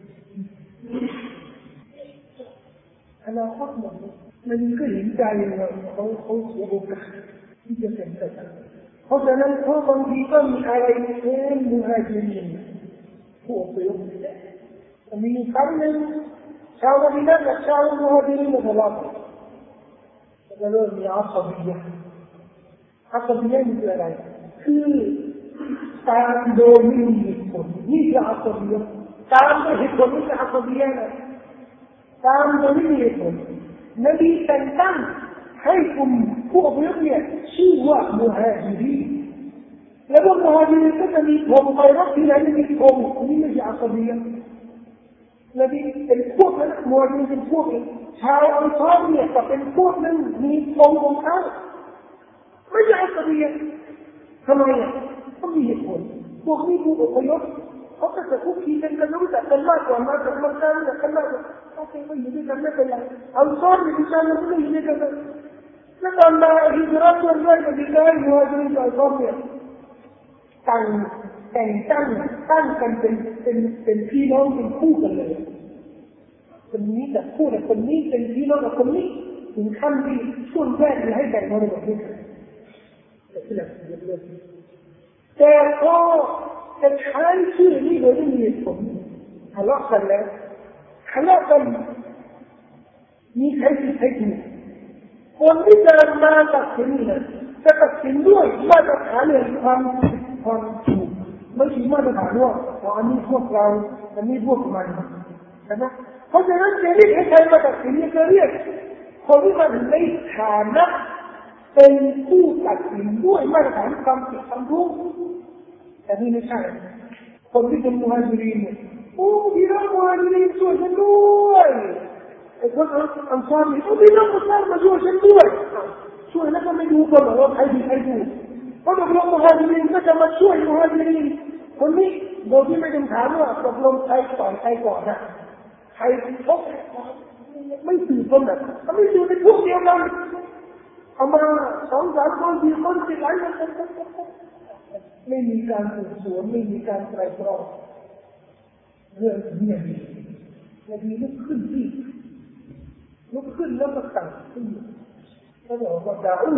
A: อนาคตมันมันก็เห็นใจว่าเขาเขาเสียโอกาสที่จะเป็นกษัตริย์เพราะฉะนั้นเขาบางทีก็มีอะไรเช่นมุฮัจิรินผู้อพยพมีครั้งหนึ่งชาวมะดีนะห์กับชาวมุฮัจิรินทะเลาะกันแล้วเริ่มมีอัศบียะอัศบียะนี่คืออะไรคือการโดนมีเหตุผลนี่คืออัศบียะการโดนเหตุผลนี่คืออัศบียะนะการโดนมีเหตุผลนบีแต่งตั้งให้กลุ่มผู้อพยพเนี่ยชื่อว่ามุฮัจิรินแล้วพวกมุฮัจิรินก็จะมีธงไปรับที่ไหนมีธงนี่ไม่ใช่อัศบียะนบีเป็นพวกนั้นมุฮัจิรินเป็นพวกนี้ชาวอันซอรเนี่ยก็เป็นพวกนั้นมีธงของเขาไม่ใช่อัศบียะทำไมอ่ะก็มีเหตุผลพวกนี้ผู้อพยพเขาก็จะคุกคีกันกันรู้จักกันมากกว่ามาจากเมืองกันจากกันมากกว่าโอเคก็อยู่ด้วยกันไม่เป็นไรอันซอรนี่ดิฉันไม่ได้อยู่ด้วยกันแล้วตอนมาฮิจรัตเรื่องแรกก็ดีเลยมุฮัจิรินกับอันซอรเนี่ยตั้งแต่งตั้งตั้งกันเป็นเป็นเป็นพี่น้องเป็นคู่กันเลยคนนี้แต่คู่แต่คนนี้เป็นพี่น้องกับคนนี้ถึงขั้นที่ช่วงแรกจะให้แบ่งมรดกด้วยกันแต่ที่หลังเยอะเลยแต่พอจะใช้ชื่อนี้โดยไม่มีเหตุผลทะเลาะกันแล้วทะเลาะกันมีใครผิดใครถูกคนที่จะมาตัดสินเนี่ยจะตัดสินด้วยมาตรฐานในความความถูกไม่ใช่มาตรฐานว่าอันนี้พวกเราอันนี้พวกมันใช่ไหมเพราะฉะนั้นจะเรียกให้ใครมาตัดสินจะเรียกคนที่มันในฐานะเป็นผู้ตัดสินด้วยมาตรฐานความผิดความถูกแต่นี่ไม่ใช่คนที่เป็นมุฮัจิรินเนี่ยโอ้พี่น้องมุฮัจิรินช่วยฉันด้วยไอ้คนอันซอรนี่โอ้พี่น้องอันซอรมาช่วยฉันด้วยช่วยแล้วก็ไม่ดูก่อนว่าใครดีใครถูกเพราะตกลงมุฮัจิรินก็จะมาช่วยมุฮัจิรินคนนี้โดยที่ไม่ต้องถามว่าตกลงใครก่อนใครก่อนนะใครพบไม่สื่อคนแบบเขาไม่สื่อในพวกเดียวกันเอามาสองสามคนสี่คนสี่หลายคนไม่มีการสืบสวนไม่มีการไตร่ตรองเรื่องนี้อย่างนี้อย่างนี้ลุกขึ้นที่ลุกขึ้นแล้วก็ตั้งขึ้นเขาบอกว่าดาอู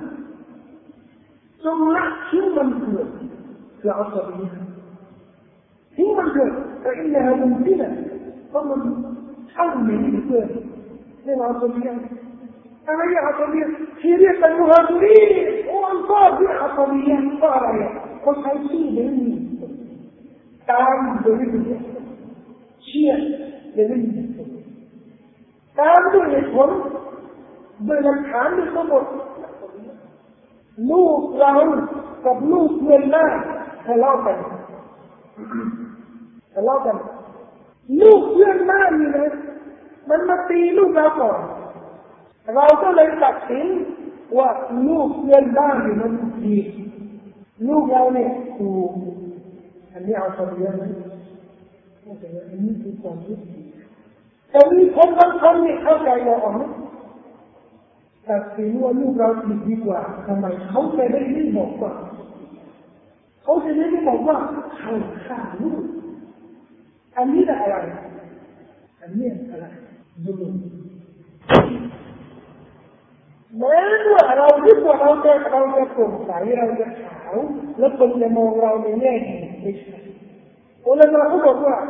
A: จงละทิ้งมันเถิดคืออัศบียะทิ้งมันเถิดแต่อินนามุมตินะเพราะมันช่างเหม็นเหลือเกินเรื่องอัศบียะอะไรอัศบียะที่เรียกกันมุฮัจิรินโอ้อันซอรที่อัศบียะก็อะไรเขาใช้ชื่อเดิมนี้ตามโดยไม่มีเชื่อโดยไม่มีตามด้วยเหตุผลโดยหลักฐานด้วยทั้งหมดลูกเรากับลูกเพื่อนบ้านทะเลาะกันทะเลาะกันลูกเพื่อนบ้านนี่นะมันมาตีลูกเราก่อนเราก็เลยตัดสินว่าลูกเพื่อนบ้านนี่มันผิดลูกเราเนี่ยถูกอันนี้เอาตัวเดียวนะอันนี้คือความรู้สึกแต่มีคนบางคนเนี่ยเข้าใจเราอ่อนตัดสินว่าลูกเราผิดดีกว่าทำไมเขาจะได้ไม่บอกว่าเขาจะได้ไม่บอกว่าเขาฆ่าลูกอันนี้อะไรอันนี้อะไรดูแม้ว่าเราคิดว่าเราจะเราจะโปร่งใสเราจะขาวแล้วคนจะมองเราในแง่ดีไม่ใช่อุลามะเขาบอกว่า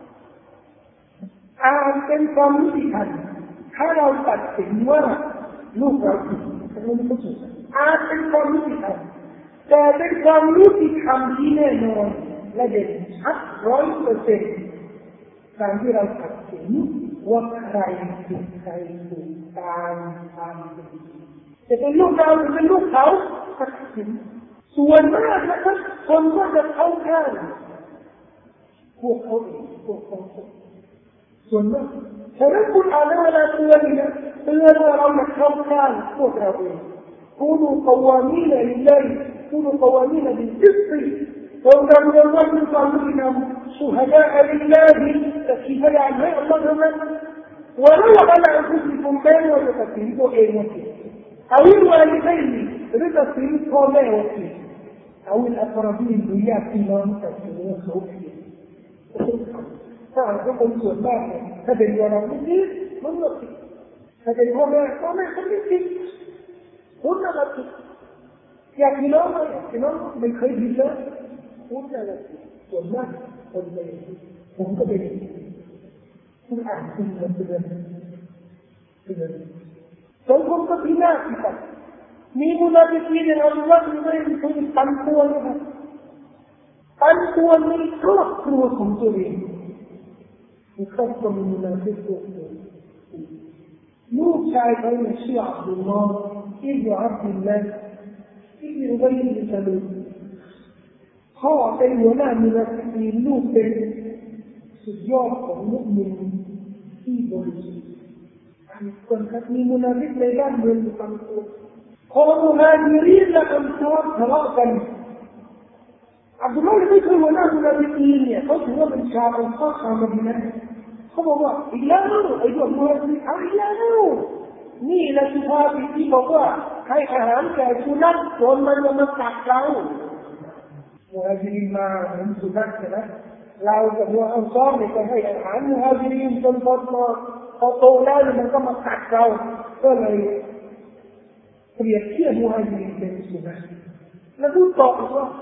A: อาจเป็นความยุติธรรมถ้าเราตัดสินว่าลูกเราผิดแต่ไม่รู้สึกอาจเป็นความยุติธรรมแต่เป็นความยุติธรรมที่แน่นอนและเด่นชัดร้อยเปอร์เซ็นต์การที่เราตัดสินว่าใครผิดใครถูกตามตามจะเป็นลูกเราหรือเป็นลูกเขาตัดสินส่วนมากนะครับคนก็จะเข้าข้างพวกเขาเองพวกเขาส่วนมากฉะนั้นคุณอ่านเวลาเตือนนะเตือนว่าเราจะเข้าข้างพวกเราเอง كونوا قوامين لله كونوا قوامين بالقسط وإذا الله يطلبكم شهداء لله كيف يعني الله ولو على أنفسكم بين وتكفيكم أيمتكم أو الوالدين رضا سيركم وكيل أو الأقربين ويأتي ما تكفيكم خوفي فأعطيكم سؤال هذا الورا مثل من نقص هذا الورا ما يخليك هنا نقص يأكلون يأكلون من خير الله هنا نقص والله والله وهم كبيرين كل أحد من الناس فالهم كبيرينมีมุนาฟิกีนอัลลอฮ์ไม่ได้ถูกตันตัวนะครับตันตัวในครอบครัวของตัวเองมีครอบครัวมีมุนาฟิกตัวเองลูกชายเขาเนี่ยชื่ออับดุลลอฮ์อิบนุอับดุลลาห์อิบนุอุบัยอิบนุซะลูลพ่อเป็นหัวหน้ามุนาฟิกีนลูกเป็นสุดยอดของมุสลิมที่บริสุทธิ์คนครับมีมุนาฟิกในบ้านเมืองอยู่บางตัวคนมุฮาญิรินและอันซอรทะเลาะกันอับดุลลอฮ์ไม่เคยหัวหน้ามุนาฟิกีนเนี่ยเขาถือว่าเป็นชาวอันซอรชาวมะดีนะห์เขาบอกว่าอีกแล้วไอ้พวกมุนาฟิกเอาอีกแล้วนี่แหละสุภาษิตที่บอกว่าให้อาหารแก่สุนัขจนมันจะมากัดเรามุฮาญิรินมาเหมือนสุนัขใช่ไหมเรากับมุอันซอรเนี่ยก็ให้อาหารมุฮาญิรินจนพอพอโตแล้วมันก็มากัดเราก็เลยเปรียบเทียบมุฮาญิรินเป็นสุนัขแล้วพูดต่ออีกว่า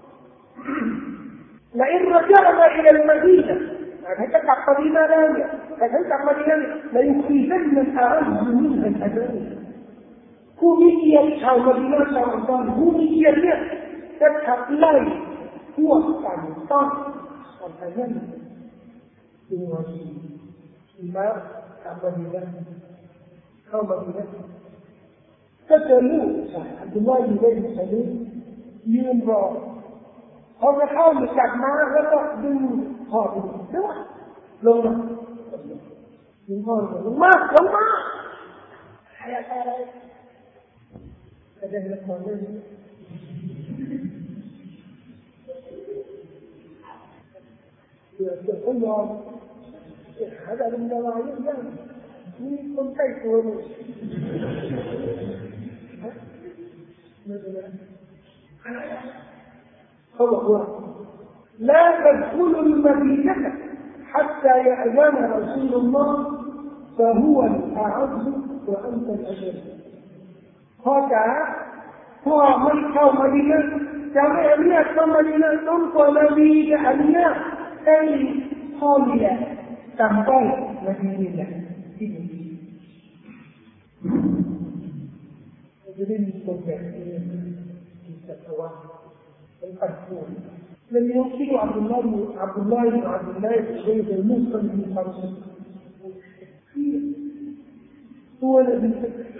A: لئن رجعنا إلى المدينة هذا كعب مدينة لا هذا كعب مدينة ليخرجن الأعز منها الأذان هو ميكي شاو مدينة شاو أنطان هو ميكي الرئة تذهب لي هو أنطان الأذان هو ما كعب مدينة كعب مدينة فتلوه عبد الله بن سليم يوم رأىเขาจะเข้ามาจับม้าแล้วก็ดึงคอดึงด้วยลงมาดึงคอลงมาลงมาอะไรอะไรกระเด็นละครเลยเดี๋ยวเดี๋ยวเขายอมหาแต่ลุงดาราเยอะแยะมีคนใกล้ตัวเลยไม่เป็นไรفهو لا تدخلوا المدينة حتى يأذن رسول الله فهو الأعز وأنت الأجل هذا هو من كان مدينة كما يبني كم مدينة تنقى نبي أبناء أي خالية تنقل مدينة وجدين مستقبل التقوى القرآن لم يوصل عبد الله عبد الله بن عبد الله بن الموصل بن خمسة هو الذي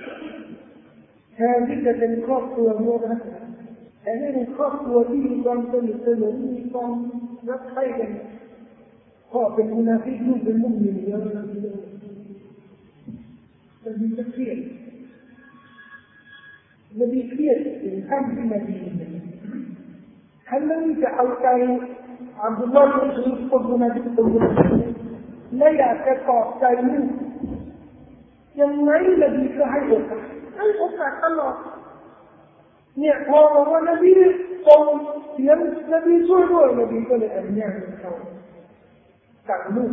A: هذه الخاص والمرأة هذه الخاص وفيه ضمن السنوي ضمن خيرا خاف المنافق بالمؤمن يا رب الذي تكفير الذي كفير الحمد لله هل لم يتعلق عبد الله بن سعود قدنا بالقدر لا يعتقد تعليم ينعي الذي كهيئة الأسعى الله نعمة ونبي قوم نبي سعود ونبي كل أبناء الكون تعليم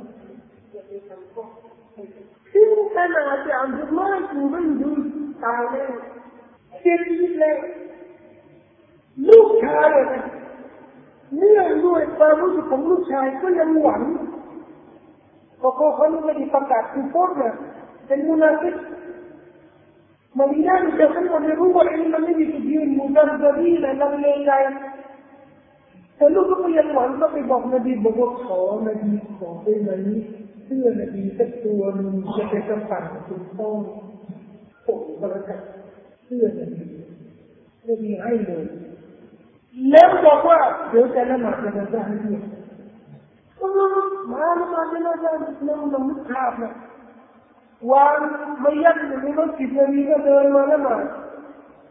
A: إن كان عبد الله بن سعود تعالى كيفลูกชายนะเนื่องด้วยความรู้สึกของลูกชายก็ยังหวังพอเขาเขาไม่ได้ประกาศคือพวกเนี่ยเป็นมุนาฟิกมาดีนะเดี๋ยวฉันวันนี้รู้ว่าไอ้นี่มันไม่มีจุดยืนมุนาฟิกนี่แหละลังเลใจแต่ลูกก็ยังหวังก็ไปบอกนบีบอกว่าขอนบีขอได้ไหมเพื่อนบีสักตัวนึงจะไปสัมผัสถูกต้องโอ้บริษัทเพื่อนบีนบีให้เลยแล้วบอกว่าเดี๋ยวจะละหมาดจะมาจะให้เนี่ยมาละหมาดจะมาจะเราเราไม่ทราบนะวางไม่ยันในรถจิตนบีก็เดินมาละหมาด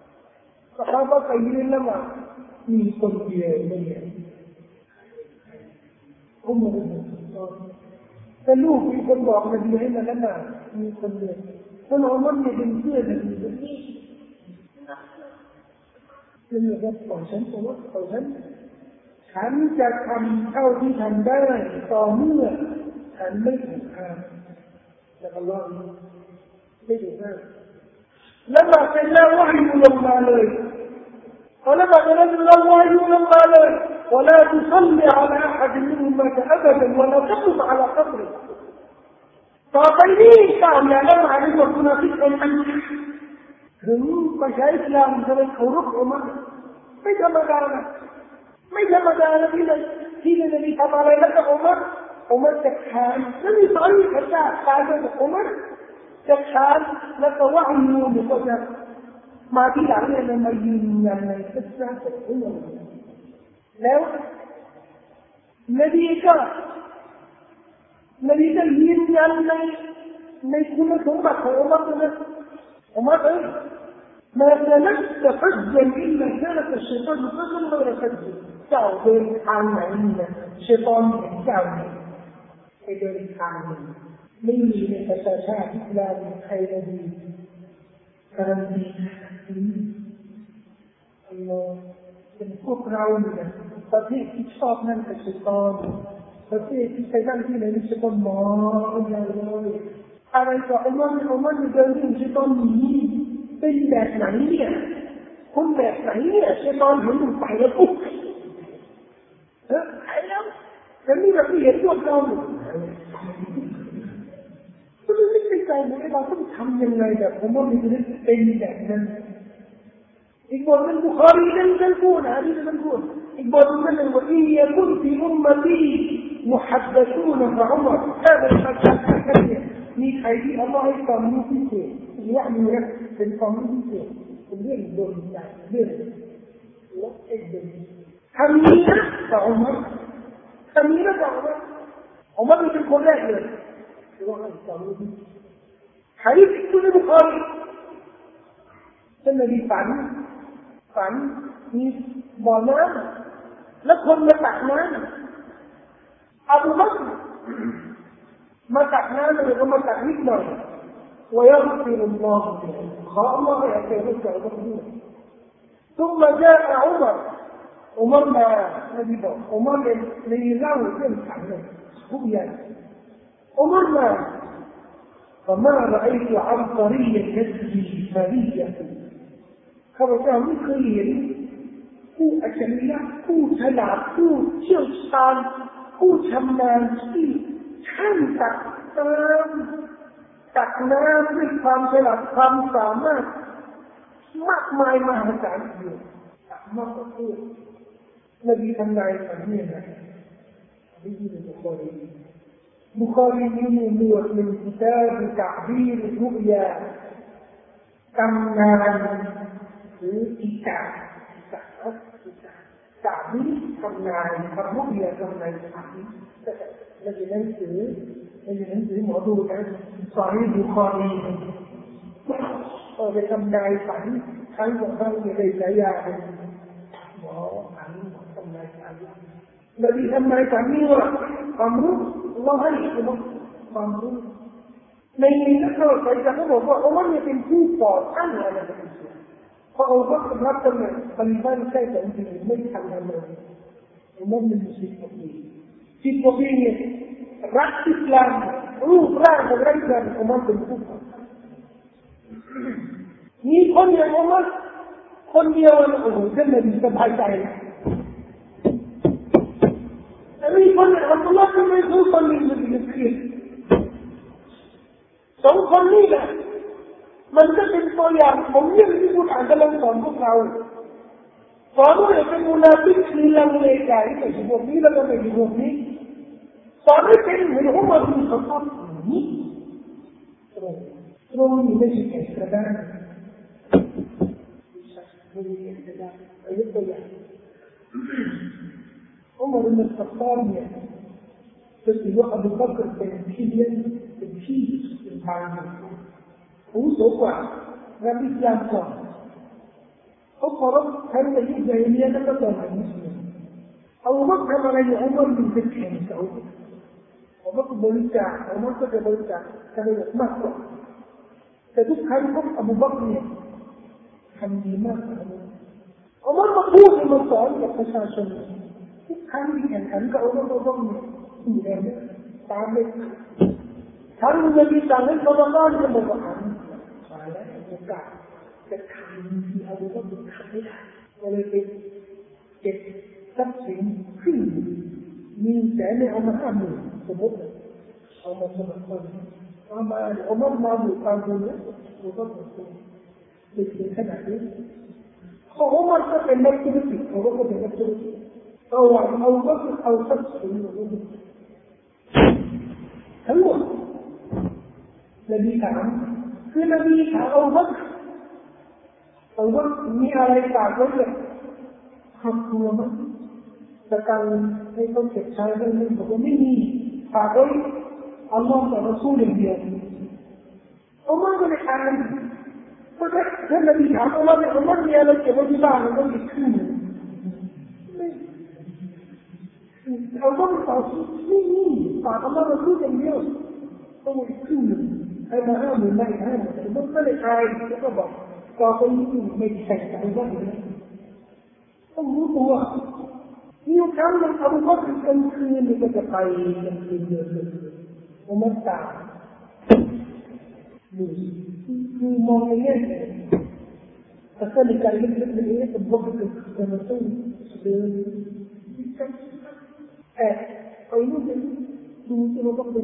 A: sahabat kairin lama ni kon dia ni Umar bin Khattab แต่ลูกมีคนบอกนบีให้มาแล้วนะมีคนเดียวคนอุมัรเนี่ยเป็นเพื่อนนบีแบบนี้เป็นแบบของฉันตัวของฉันฉันจะทำเท่าที่ทำได้ต่อเมื่อฉันไม่ถูกห้ามแล้วก็ร้องไม่ถูกห้ามแล้วมาเป็นแล้ววะฮยูลงมาเลยولما نزل الوحي لما له ولا تصلي على أحد منهم مات أبدا ولا تقم على قبره فأطيني كان يعلم عليك وكنا فيك أنت هم مشايخ لا من ذلك خروق عمر ما يتمدانا ما يتمدانا فينا فينا الذي تمر لك عمر عمر تكحان لم يصلي حتى قادم عمر تكحان لك وحي لقدرมาที่หลังเนี่ยมันมายืนยันในศาสนาของอุมัรแล้วนบีก็นบีก็ยืนยันในในคุณสมบัติของอุมัรนะอุมัรเอ้ยما سلكت حجا إلا كانت الشيطان فجا غير فجเจ้าเดินทางไหนเนี่ยชัยฏอนเห็นเจ้าไปเดินทางไม่มีในประชาชาติอิสลามใครนบีการดีอัลลอฮ์เป็นพวกเราเนี่ยประเทศที่ชอบนั่นกับชัยฏอนประเทศที่ใช้นั่นที่ไหนชัยฏอนมองอย่างเลยอะไรก็อุมัรอุมัรเดินถึงชัยฏอนนี้เป็นแบบไหนเนี่ยคนแบบไหนเนี่ยชัยฏอนเห็นมันไปแล้วปุ๊บเออไปแล้วแล้วนี่เราเห็นพวกเราก็ไม่เข้าใจเลยเราต้องทำยังไงแบบผมว่ามันจะเป็นแบบนั้นอีกบทนึงบุคารีนั่นนั่นพูดนะที่นั่นพูดอีกบทนึงนั่นว่าอียกุนฟีอุมมะตีมุฮัดดะซูนฟะอุมรฮาดะอัลกัลกัลมีใครที่อัลลอฮ์ให้ความรู้พิเศษอย่างนี้นะเป็นความรู้พิเศษเป็นเรื่องโดนใจเรื่องละเอียดทำนี้นะฟะอุมรทำนี้นะฟะอุมรอุมรเป็นคนแรกเลยحديث كل بخاري النبيฝันฝันมีบ่อน้ำแล้วคนมาตักน้ำอบูบักรมาตักน้ำแล้วก็มาตักนิดหน่อยويغفر الله له خاء الله يغفر له ثم جاء عمر عمر ما نبي بقى عمر ليلاو كم تعمل هو يعني عمرنا فما رأيت عبقريا يجري مالية خرجها من خير هو أكمل هو تلعب هو شرطان هو شمان شيء كان تقام تقنام بالفام تلعب فام سامات ما ما ما هتعمل ما تقول نبي تنعي فهمنا بيجي البخاري بخاري ينوع من كتاب تعبير الرؤيا كمنان الكتاب تعبير كمنان الرؤيا كمنان تعبير الذي ننسي الذي ننسي موضوع صحيح بخاري هذا كمنان تعبير كان يقال لديه يعني كمنان تعبير الذي سمى تعبير أمره الله يحفظه أمرهในนักเราใช้จะเขาบอกว่าอุมัรเนี่ยเป็นผู้ก่อตั้งอะไรแบบนี้พออุมัรรับตำแหน่งคอลิฟ่าใกล้สองปีไม่ทันทำเลยอุมัรเป็นสิบกว่าปีสิบกว่าปีเนี่ยรักอิสลามรูปร่างของรัฐบาลอุมัรเป็นผู้ก่อตั้งมีคนอย่างอุมัรคนเดียวโอ้โหท่านนบีสบายใจมีคนอย่างอับดุลลาห์ที่ไม่รู้คนนี้มันเป็นใครสองคนนี้แหละมันจะเป็นตัวอย่างผมยังที่พูดอ่านกำลังสอนพวกเราสอนว่าเป็นมุนาฟิกคือลังเลใจแต่พวกนี้แล้วก็ไม่พวกนี้สอนให้เป็นเหมือนอุมัรบินขัฏฏอบนี่ตรงตรงนี้ไม่ใช่แค่กระดานไม่ใช่แค่กระดานอันนี้ตัวอย่างอุมัรบินขัฏฏอบเนี่ยเป็นที่ว่าอบูบักรเป็นพี่เลี้ยงเป็นพี่เป็นทางผู้สูงกว่ารับอิสลามก่อนอเขาเคารพท่านในยุคใหญ่เนี่ยนั่นก็ตอนมุสลิมเอาวัดทำอะไรอยู่อุมัรมีเป็นแข่งเขาอุมัรบริจาคอุมัรก็จะบริจาคทำอะไรมากกว่าแต่ทุกครั้งพบอบูบักรเนี่ยทำดีมากกว่าอุมัรมาพูดมาสอนกับประชาชนทุกครั้งที่แข่งขันกับอุมัรอบูบักรเนี่ยอยู่แล้วเนี่ยตามเลยทั้งนบีสั่งให้เขาบ้านจะบอกว่าอ่านมาแล้วโอกาสจะทำที่อบูบักรทำไม่ได้ก็เลยเป็นเก็บทรัพย์สินขึ้นมีแต่ไม่เอามาห้าหมื่นสมมติเอามาสมัครคนเอามาเอามามาบุกตามดูนะดูก็หมดตัวเด็กๆขนาดนี้เขาเอามาก็เป็นนักธุรกิจเขาก็เป็นนักธุรกิจเอาเอาก็เอาทรัพย์สินของเขาทั้งหมดนบีถามคือนบีถามเอาว่าเอาว่ามีอะไรฝากไว้เลยครอบครัวมั้ยจะการให้เขาเก็บใช้เรื่องนี้บอกว่าไม่มีฝากไว้อัลลอฮ์กับรอซูลอย่างเดียวเอามาก็เลยอ่านเพราะถ้านบีถามเอาว่าเนี่ยเอามามีอะไรเก็บไว้ที่บ้านมันต้องอีกครึ่งเอาว่าฝากไม่มีฝากอัลลอฮ์รอซูลอย่างเดียวต้องอีกครึ่งให้มาห้าหมื่นได้ห้าหมื่นแต่ต้องไม่ได้อายแล้วก็บอกต่อไปนี้ไม่ใช่เอาว่าอย่างนี้ต้องรู้ตัวมีครั้งหนึ่งอบูบักรกลางคืนก็จะไปกลางคืนเดินเลยอุมัรตามดูคือมองในแง่แต่ก็ในการเล็กๆนี้อบูบักรจะมาต้องเดินแอบไปนู่นไปนี่ดูที่อบูบักร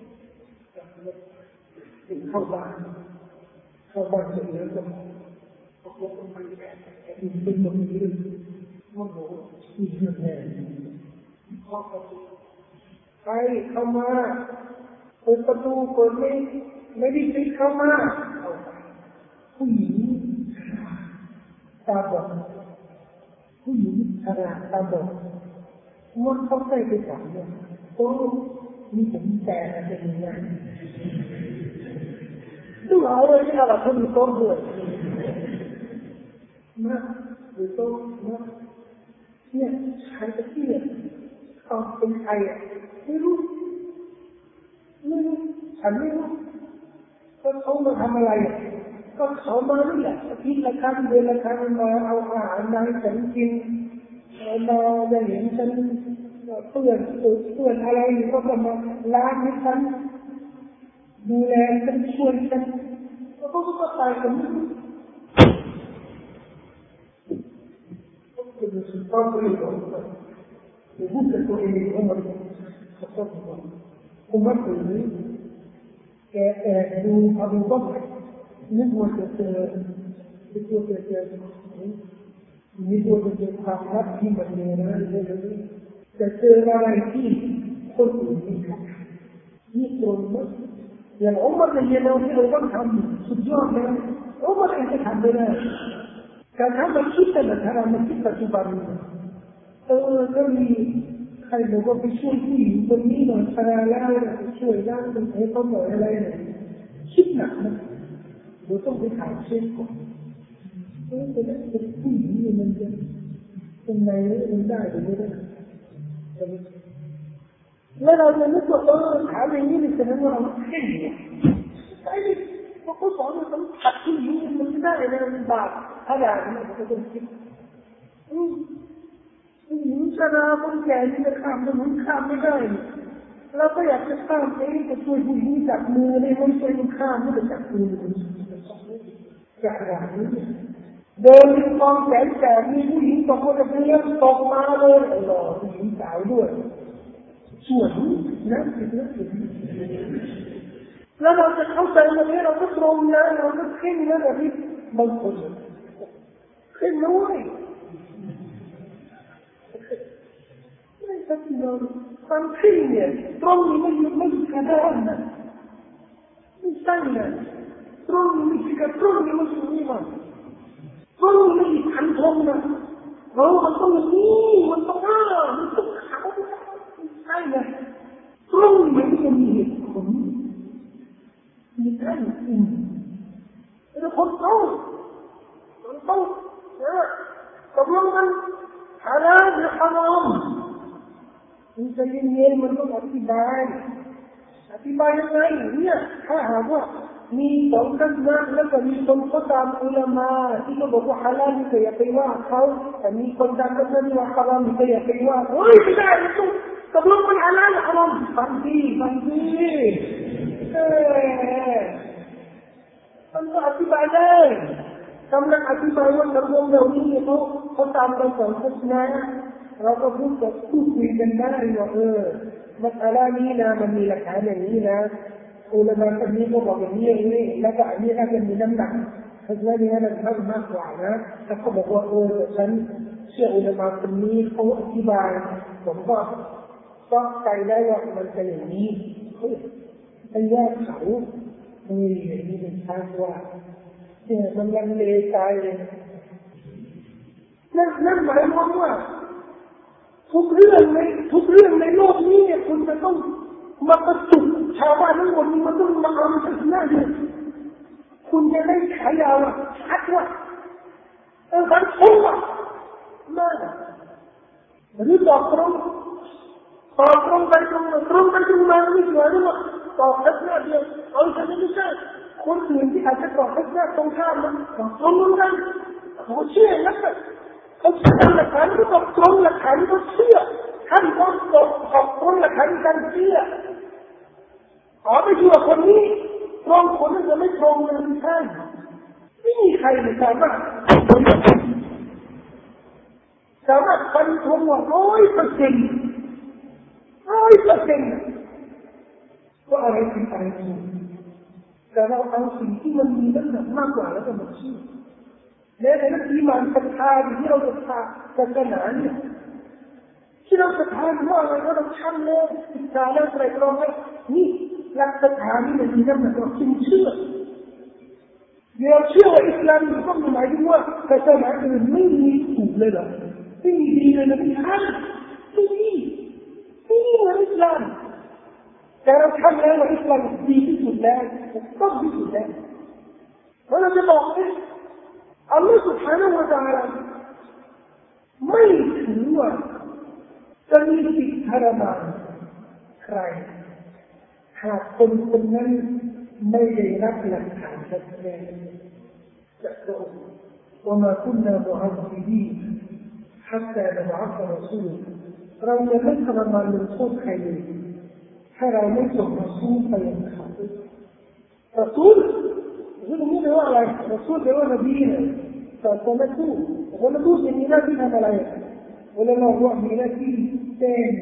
A: ถึงเข้าบ้านเข้าบ้านเสร็จแล้วก็อบูบักรไปแอบเป็นตรงนี้ว่าโหอีกแน่เข้าประตูใครเข้ามาเปิดประตูเปิดไม่ไม่ได้ปิดเข้ามาผู้หญิงตาบอดผู้หญิงอะไรตาบอดมันเข้าใจไปสามอย่างโอ้มีผมแต่อะไรอย่างเงี้ยดูเอาเลยที่เราทำต้นด้วยมาดูต้นมาเนี่ยใครจะที่เนี่ยเขาเป็นใครอ่ะไม่รู้ไม่รู้ฉันไม่รู้ก็เขามาทำอะไรก็เขามานี่แหละอาทิตย์ละครั้งเดือนละครั้งมาเอาอาหารมาให้ฉันกินมาได้เห็นฉันเปื่อนเปื่อนอะไรก็จะมาล้างให้ฉันดูแลฉันช่วยฉันแล้วก็ก็ตายกันไม่รู้คือสุดท้ายเลยก็يقول لكم عمر خطاب الله عمر كله كأهل أبو بكر نبوة نبوة نبوة الحاكمات في مدينة تسير على الدين قلت منك يقول المسلم يعني عمر اللي ينوي أبو بكر عم سجون عمر أنت حملنا كان هذا كتة مثلا من كتة تباريناเออก็มีใครบอกว่าไปช่วยผู้หญิงคนนี้หน่อยพาแล้วไปช่วยด้านตรงให้เขาหน่อยอะไรหน่อยคิดหนักนะเดี๋ยวต้องไปถามเช็คก่อนเออจะได้เป็นผู้หญิงมันจะเป็นไงมันได้หรือไม่ได้แล้วเราจะนึกว่าเออถามอย่างนี้นี่แสดงว่าเราเข่งเนี่ยใช่ดิเพราะเขาสอนว่าต้องขัดผู้หญิงมันไม่ได้นะมันบาปถ้าอย่างนั้นเราก็ต้องคิดอืมหญิงชราคนแก่ที่จะข้ามถนนข้ามไม่ได้เราก็อยากจะข้ามเองจะช่วยผู้หญิงจับมือได้ไม่ช่วยข้ามไม่ได้จับมือจากอย่างนี้เดินกองแสนแสบมีผู้หญิงตกมาจากเรือตกมาเลยหล่อผู้หญิงสาวด้วยสวยนะสินะสิแล้วเราจะเข้าใจว่าเนี่ยเราก็ตรงนะเราก็เข่งนะแบบนี้บางคนเข่งน้อยความเข่งเนี่ยตรงนี้ไม่ไม่กระด้างนะไม่ใช่นะตรงนี้ไม่ใช่กระตรงนี้ไม่ใช่นี่มันตรงนี้ไม่ใช่ขันทงนะเรามันต้องนี่มันต้องอ้ามันต้องเขาไม่ใช่นะตรงนี้ไม่ใช่มีเหตุผลมีแท้จริงแต่คนต้องคนต้องเนี่ยลงกันฮาลาลหรือฮารอมมันจะเย็นๆมันต้องอธิบายอธิบายยังไงเนี่ยถ้าหากว่ามีสองทัศนะแล้วก็มีคนเขาตามอุลามะที่เขาบอกว่าฮาลาลนี่ก็อย่าไปว่าเขาแต่มีคนตามทัศนะที่ว่าฮารอมนี่ก็อย่าไปว่าเฮ้ยไม่ได้มันต้องตกลงมันฮาลาลหรือฮารอมฟังดีฟังดีเออมันก็อธิบายได้กำลังอธิบายว่าสังคมเรานี้เขาเขาตามกันสองทัศนะเราก็พูดกับพูดคุยกันได้ว่าเออมัสอะลานี้นะมันมีหลักฐานอย่างนี้นะอุลามะคนนี้ก็บอกอย่างนี้อย่างนี้แล้วก็อันนี้น่าจะมีน้ำหนักเพราะฉะนั้นนี่มันมากมากกว่านะแล้วเขาบอกว่าเออแต่ฉันเชื่ออุลามะคนนี้เขาอธิบายผมก็ก็ใจได้ว่ามันเป็นอย่างนี้เฮ้ยไอ้แยกเขามีอย่างนี้เป็นทางว่าเนี่ยมันลังเลใจนั่นนั่นหมายความว่าทุกเรื่องในทุกเรื่องในโลกนี้เนี่ยคุณจะต้องมาประจุชาวบ้านทั้งหมดนี้มันต้องมาเอาทัศนะเนี่ยคุณจะได้ขายาวชัดว่าเออมันตรงอ่ะมาหรือตอบตรงตอบตรงไปตรงมาตรงไปตรงมาไม่เหมือนว่าตอบทัศนะเดียวเอาทัศนะไม่ใช่คนอื่นที่อาจจะตอบทัศนะตรงข้ามมันตอบตรงกันเขาเชื่อแล้วก็เขาเชื่อหลักฐานก็ตอบตรงหลักฐานก็เชื่อท่านต้องตอบตอบตรงหลักฐานกันเชื่อขอไม่เชื่อคนนี้ตรงคนนั้นจะไม่ตรงเลยไม่ใช่ไม่มีใครเลยสามารถสามารถฟันธงว่าร้อยเปอร์เซ็นต์ร้อยเปอร์เซ็นต์ว่าอะไรเป็นอะไรจริงแต่เราเอาสิ่งที่มันมีน้ำหนักมากกว่าแล้วก็มาเชื่อแม้แต่นักอีหม่านศรัทธาที่เราศรัทธาศาสนาเนี่ยที่เราศรัทธาว่าอะไรก็ต้องชั่งแล้วศึกษาแล้วไตรตรองแล้วนี่หลักศรัทธานี่มันมีน้ำหนักเราจึงเชื่อเราเชื่อว่าอิสลามก็หมายถึงว่าศาสนาอื่นไม่มีถูกเลยหรอไม่มีดีเลยนะไม่ใช่ไม่มีไม่มีเหมือนอิสลามแต่เราทำแล้วว่าอิสลามดีที่สุดแล้วถูกต้องที่สุดแล้วเพราะเราจะบอกว่าอัลลอฮฺ سبحانه และ تعالى ไม่ถือว่าจะมีสิทธิ์ทรมานใครหากคนคนนั้นไม่ได้รับหลักฐานชัดเจนจากพระองค์ว่ามาคุณนามุฮัมมัดีน حتى نبعث رسولا เราจะไม่ทรมานลงโทษใครเลยถ้าเราไม่ส่งรอซูลไปยังเขารอซูลรอซูลนี่แปลว่าอะไรรอซูลแปลว่านบีนะแต่คนละทูคนละทูจะมีหน้าที่ทำอะไรคนละเราว่ามีหน้าที่แจ้ง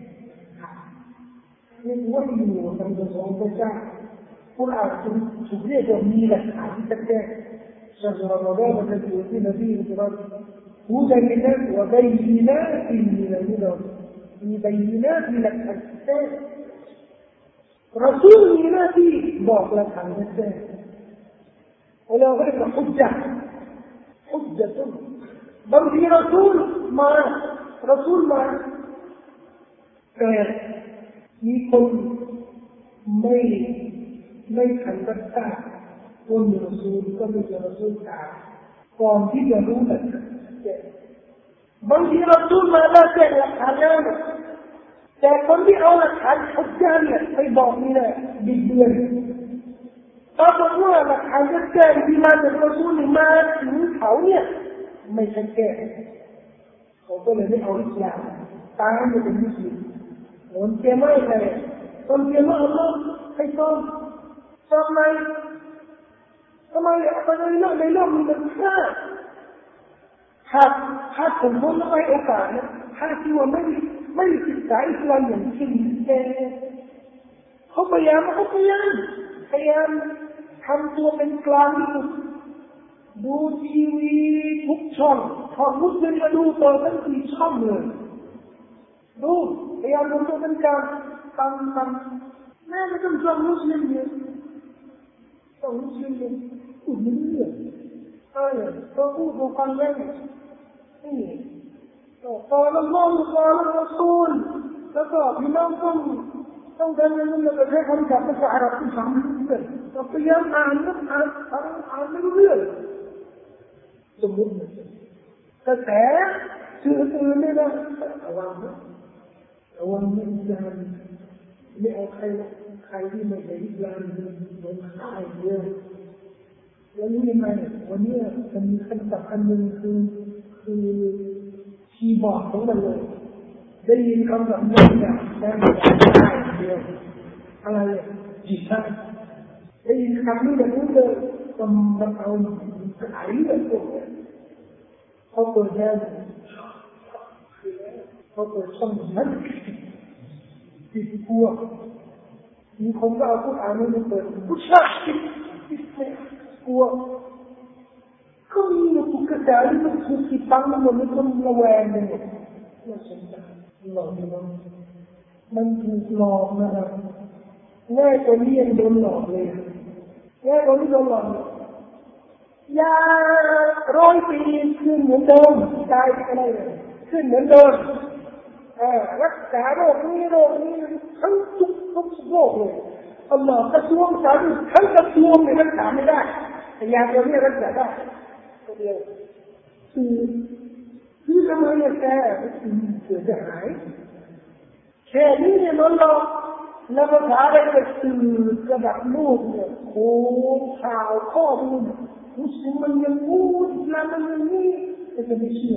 A: เรียกว่าอยู่คำสอนพระเจ้าผู้อ่านถูกเรียกว่ามีหลักฐานที่แจ้งشهر رمضان الذي أنزل فيه القرآن هدى للناس وبينات من الهدىมีใบหน้าที่หลักฐานแท้รอซูลมีหน้าที่บอกหลักฐานแท้เราเรียกว่าฮุจญะห์ฮุจญะตุนบางทีรอซูลมารอซูลมาแต่มีคนไม่ไม่ทันรับทราบว่ามีรอซูลก็มีรอซูลตามก่อนที่จะรู้หลักฐานบางทีรอซูลมาแล้วแจ้งหลักฐานแล้วแต่คนที่เอาหลักฐานทุกอย่างเนี่ยไปบอกนี่แหละบิดเบือนปรากฏว่าหลักฐานแจ้งที่มาจากรอซูลมาถึงเขาเนี่ยไม่ชัดแจ้งเขาก็เลยไม่เอาอิสลามตามมาเป็นมุสลิมคนเชื่อไม่เลยคนเชื่อว่าอัลลอฮ์ให้ต้นทำไมทำไมอะไรในโลกในโลกมีมันฆ่าหากหากผมพ้นแล้วให้โอกาสนะถ้าที่ว่าไม่ไม่ศึกษาอิสลามอย่างจริงแท้เขาพยายามเขาพยายามพยายามทำตัวเป็นกลางที่สุดดูทีวีทุกช่องช่องมุสลิมมาดูเปิดทั้งสี่ช่องเลยดูพยายามทำตัวเป็นกลางฟังฟังแม่ไม่ต้องช่องมุสลิมเนี่ยช่องมุสลิมเนี่ยพูดไม่รู้เรื่องเออเขาพูดเขาฟังได้นี่قال الله قال الرسول แล้วก็พี่น้องต้องต้องการเงินแล้วก็ใช้คำศัพท์ภาษาอาหรับที่ฟังไม่รู้เรื่องเราพยายามอ่านอ่านอ่านอ่านไม่รู้เรื่องสมมติกระแสสื่ออื่นเนี่ยนะระวังนะระวังไม่อิสลามไม่เอาใครใครที่ไม่ได้อิสลามโดนฆ่าเยอะแล้วนี่ยังไงวันนี้มันมีคำศัพท์อันหนึ่งคือคือคีย์บอร์ดของมันเลยได้ยินคำศัพท์นี้เนี่ยแค่เดียวอะไรจิตใจได้ยินคำนี้แบบนี้เลยก็มันเอาขายแบบพวกนี้เขาเปิดแทนเขาเปิดช่องนั้นติดกลัวมีคนก็เอาพูดอ่านไม่เปิดผู้ชายติดติดเนี่ยกลัวก็มีอยู่ทุกกระแสที่มันถูกติดตั้งมันมันต้องระแวงเลยน่าสนใจหลอกมันมันถูกหลอกนะครับง่ายกว่านี้ยังโดนหลอกเลยง่ายกว่านี้โดนหลอกยาร้อยปีขึ้นเหมือนเดิมตายอะไรเลยขึ้นเหมือนเดิมรักษาโรคนี้โรคนี้ทั้งทุกทุกโรคเลยอัลลอฮ์กระทรวงสาธารณสุขทั้งกระทรวงเนี่ยรักษาไม่ได้แต่ยาตัวนี้รักษาได้ตัวเดียวคือคือทำไมเนี่ยแกเสียหายแค่นี้เนี่ยมันหลอกแล้วก็ถามอะไรกับสื่อกระดับโลกเนี่ยโอ้ข่าวข้อมูลมุสลิมมันยังงูอิสลามมันยังนี่จะไม่เชื่อ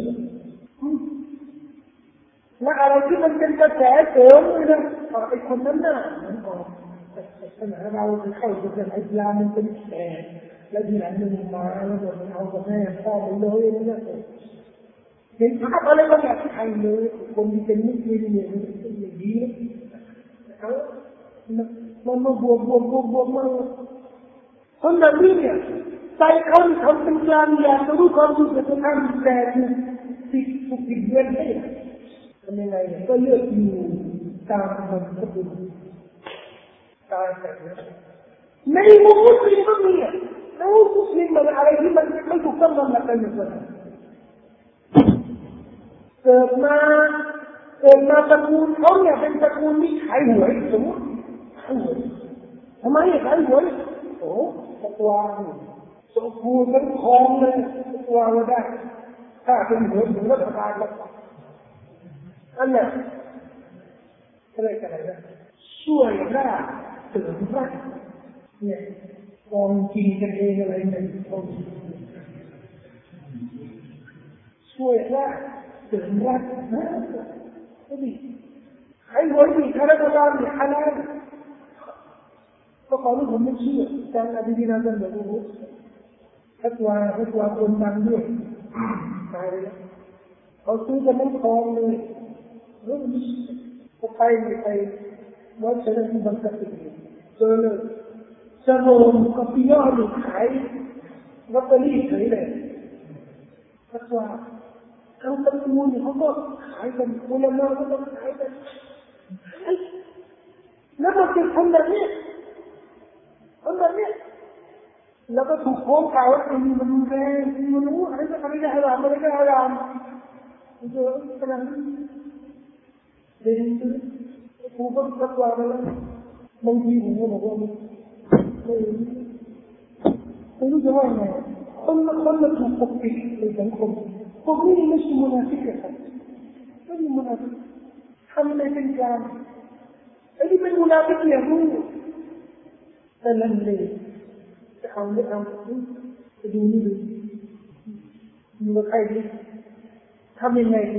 A: และอะไรที่มันเป็นกระแสเสริมเลยนะไอ้คนนั้นน่ะมันออกขณะเราเข้าสู่ศาสนาอิสลามมันเป็นแก่แล้วทีหลังมันมาแล้วมันเอากับแม่พ่อมันเลยนั่นแหละเห็นภาพอะไรบางอย่างที่ไทยเลยคนที่เป็นมุสลิมเนี่ยมันเป็นอย่างนี้นะมันมาบวกบวกบวกบวกมาคนแบบนี้เนี่ยใจเขาทำเป็นกลางอยากจะรู้ความจริงแต่ทำแต่ติดถูกติดเงินให้ทำยังไงเนี่ยก็เลือกอยู่ตามมันก็ดูตายแต่เนี่ยในมุสลิมก็มีอ่ะในมุสลิมมันอะไรที่มันไม่ถูกต้องมันเป็นอย่างไรเกิดมาเกิดมาตระกูลเขาเนี่ยเป็นตระกูลที่ขายหวยสมมติขายหวยทำไมขายหวยโอ้ตะกวางสมบูรณ์ทั้งคลองเลยตะกวางมาได้ถ้าเป็นหวยถึงรัฐบาลแล้วอันนี้อะไรกันอะไรนะช่วยได้เสริมได้เนี่ยกองกินกันเองอะไรเนี่ยช่วยได้เสริมได้นะก็ดีใครหวยดีใครรัฐบาลเนี่ยอะไรก็ขอรู้ผมไม่เชื่อแต่อดีตนั้นเป็นแบบนี้ถ้าตัวถ้าตัวคนดังด้วยตายเลยเขาซื้อกันทั้งคลองเลยเรื่องนี้ก็ไปไปวัดเชลที่บางกะปิเจอเลยสโลมกับพิยอหรือขายลอตเตอรี่เฉยเลยถ้าตัวทั้งตระกูลเขาก็ขายกันอุลามะก็ต้องขายกันแล้วมันเป็นคนแบบนี้คนแบบนี้แล้วก็ถูกโค้งข่าวว่ามันมันแรงมันรู้อะไรก็อะไรก็ฮารามอะไรก็ฮารามมันจะขนาดนี้เดินไปผู้คนสักวันแล้วบางทีผมก็บอกว่าไม่ไม่รู้จะว่าไงคนละคนละถูกปกปิดในสังคมพวกนี้ไม่ใช่มุนาฟิกครับไม่ใช่มุนาฟิกทำในเป็นกลางไอ้ที่เป็นมุนาฟิกเนี่ยรู้แต่ลังเลจะเอาไม่เอาจะดูนี่ดูอยู่กับใครดีทำยังไงดี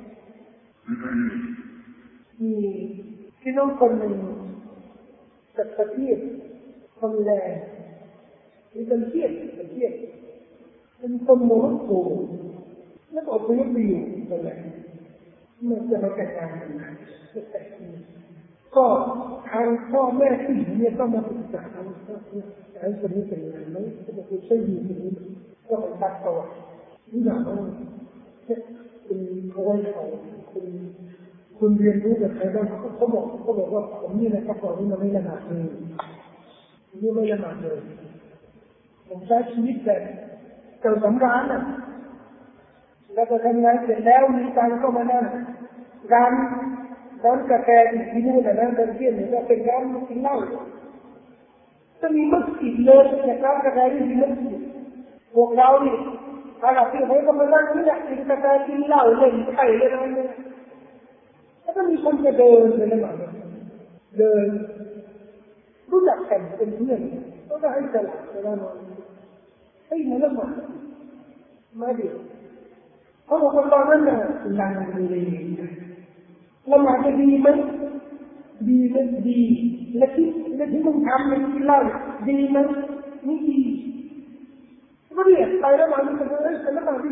A: มีพี่น้องคนหนึ่งจากประเทศฮอลแลนด์มีเป็นเทียบเป็นเทียบเป็นคนโมร็อกโกแล้วก็ไปอยู่ที่ฮอลแลนด์เมื่อจะมาแต่งงานกันนะก็ทางพ่อแม่ผู้หญิงเนี่ยก็มาปรึกษาเขาว่าไอ้คนนี้เป็นยังไงไหมก็บอกว่าใช่ดีคนนี้ก็ไปตัดต่อที่หลังเนี่ยคุณเขาไว้เขาคุณคุณเรียนรู้กับใครบ้างเขาบอกเขาบอกว่าผมนี่นะครับก่อนนี้มันไม่ละหมาดเลยนี่ไม่ละหมาดเลยผมใช้ชีวิตแบบเก่าสำราญน่ะแล้วก็ทำงานเสร็จแล้วมีการเข้ามานั่งร้านร้านกาแฟที่นู่นนะร้านเที่ยงเนี่ยก็เป็นร้านกินเหล้าจะมีมัสยิดเลยแต่ร้านกาแฟที่มีมัสยิดพวกเราเนี่ยทหลับที่เขาก็มานั่งนี่แหละกินกาแฟกินเหล้าเล่นไพ่เล่นอะไรเนี่ยแล้วก็มีคนจะเดินไปละหมาดเดินรู้จักกันเป็นเพื่อนก็ให้สลับไปละหมาดให้มาละหมาดมาดิเขาบอกว่าตอนนั้นน่ะลังเลละหมาดจะดีไหมดีไหมดีและที่และที่มึงทำมันกินเหล้าดีไหมไม่ดีก็เรียกไปละหมาดมันจะเอ้ยละหมาดดิ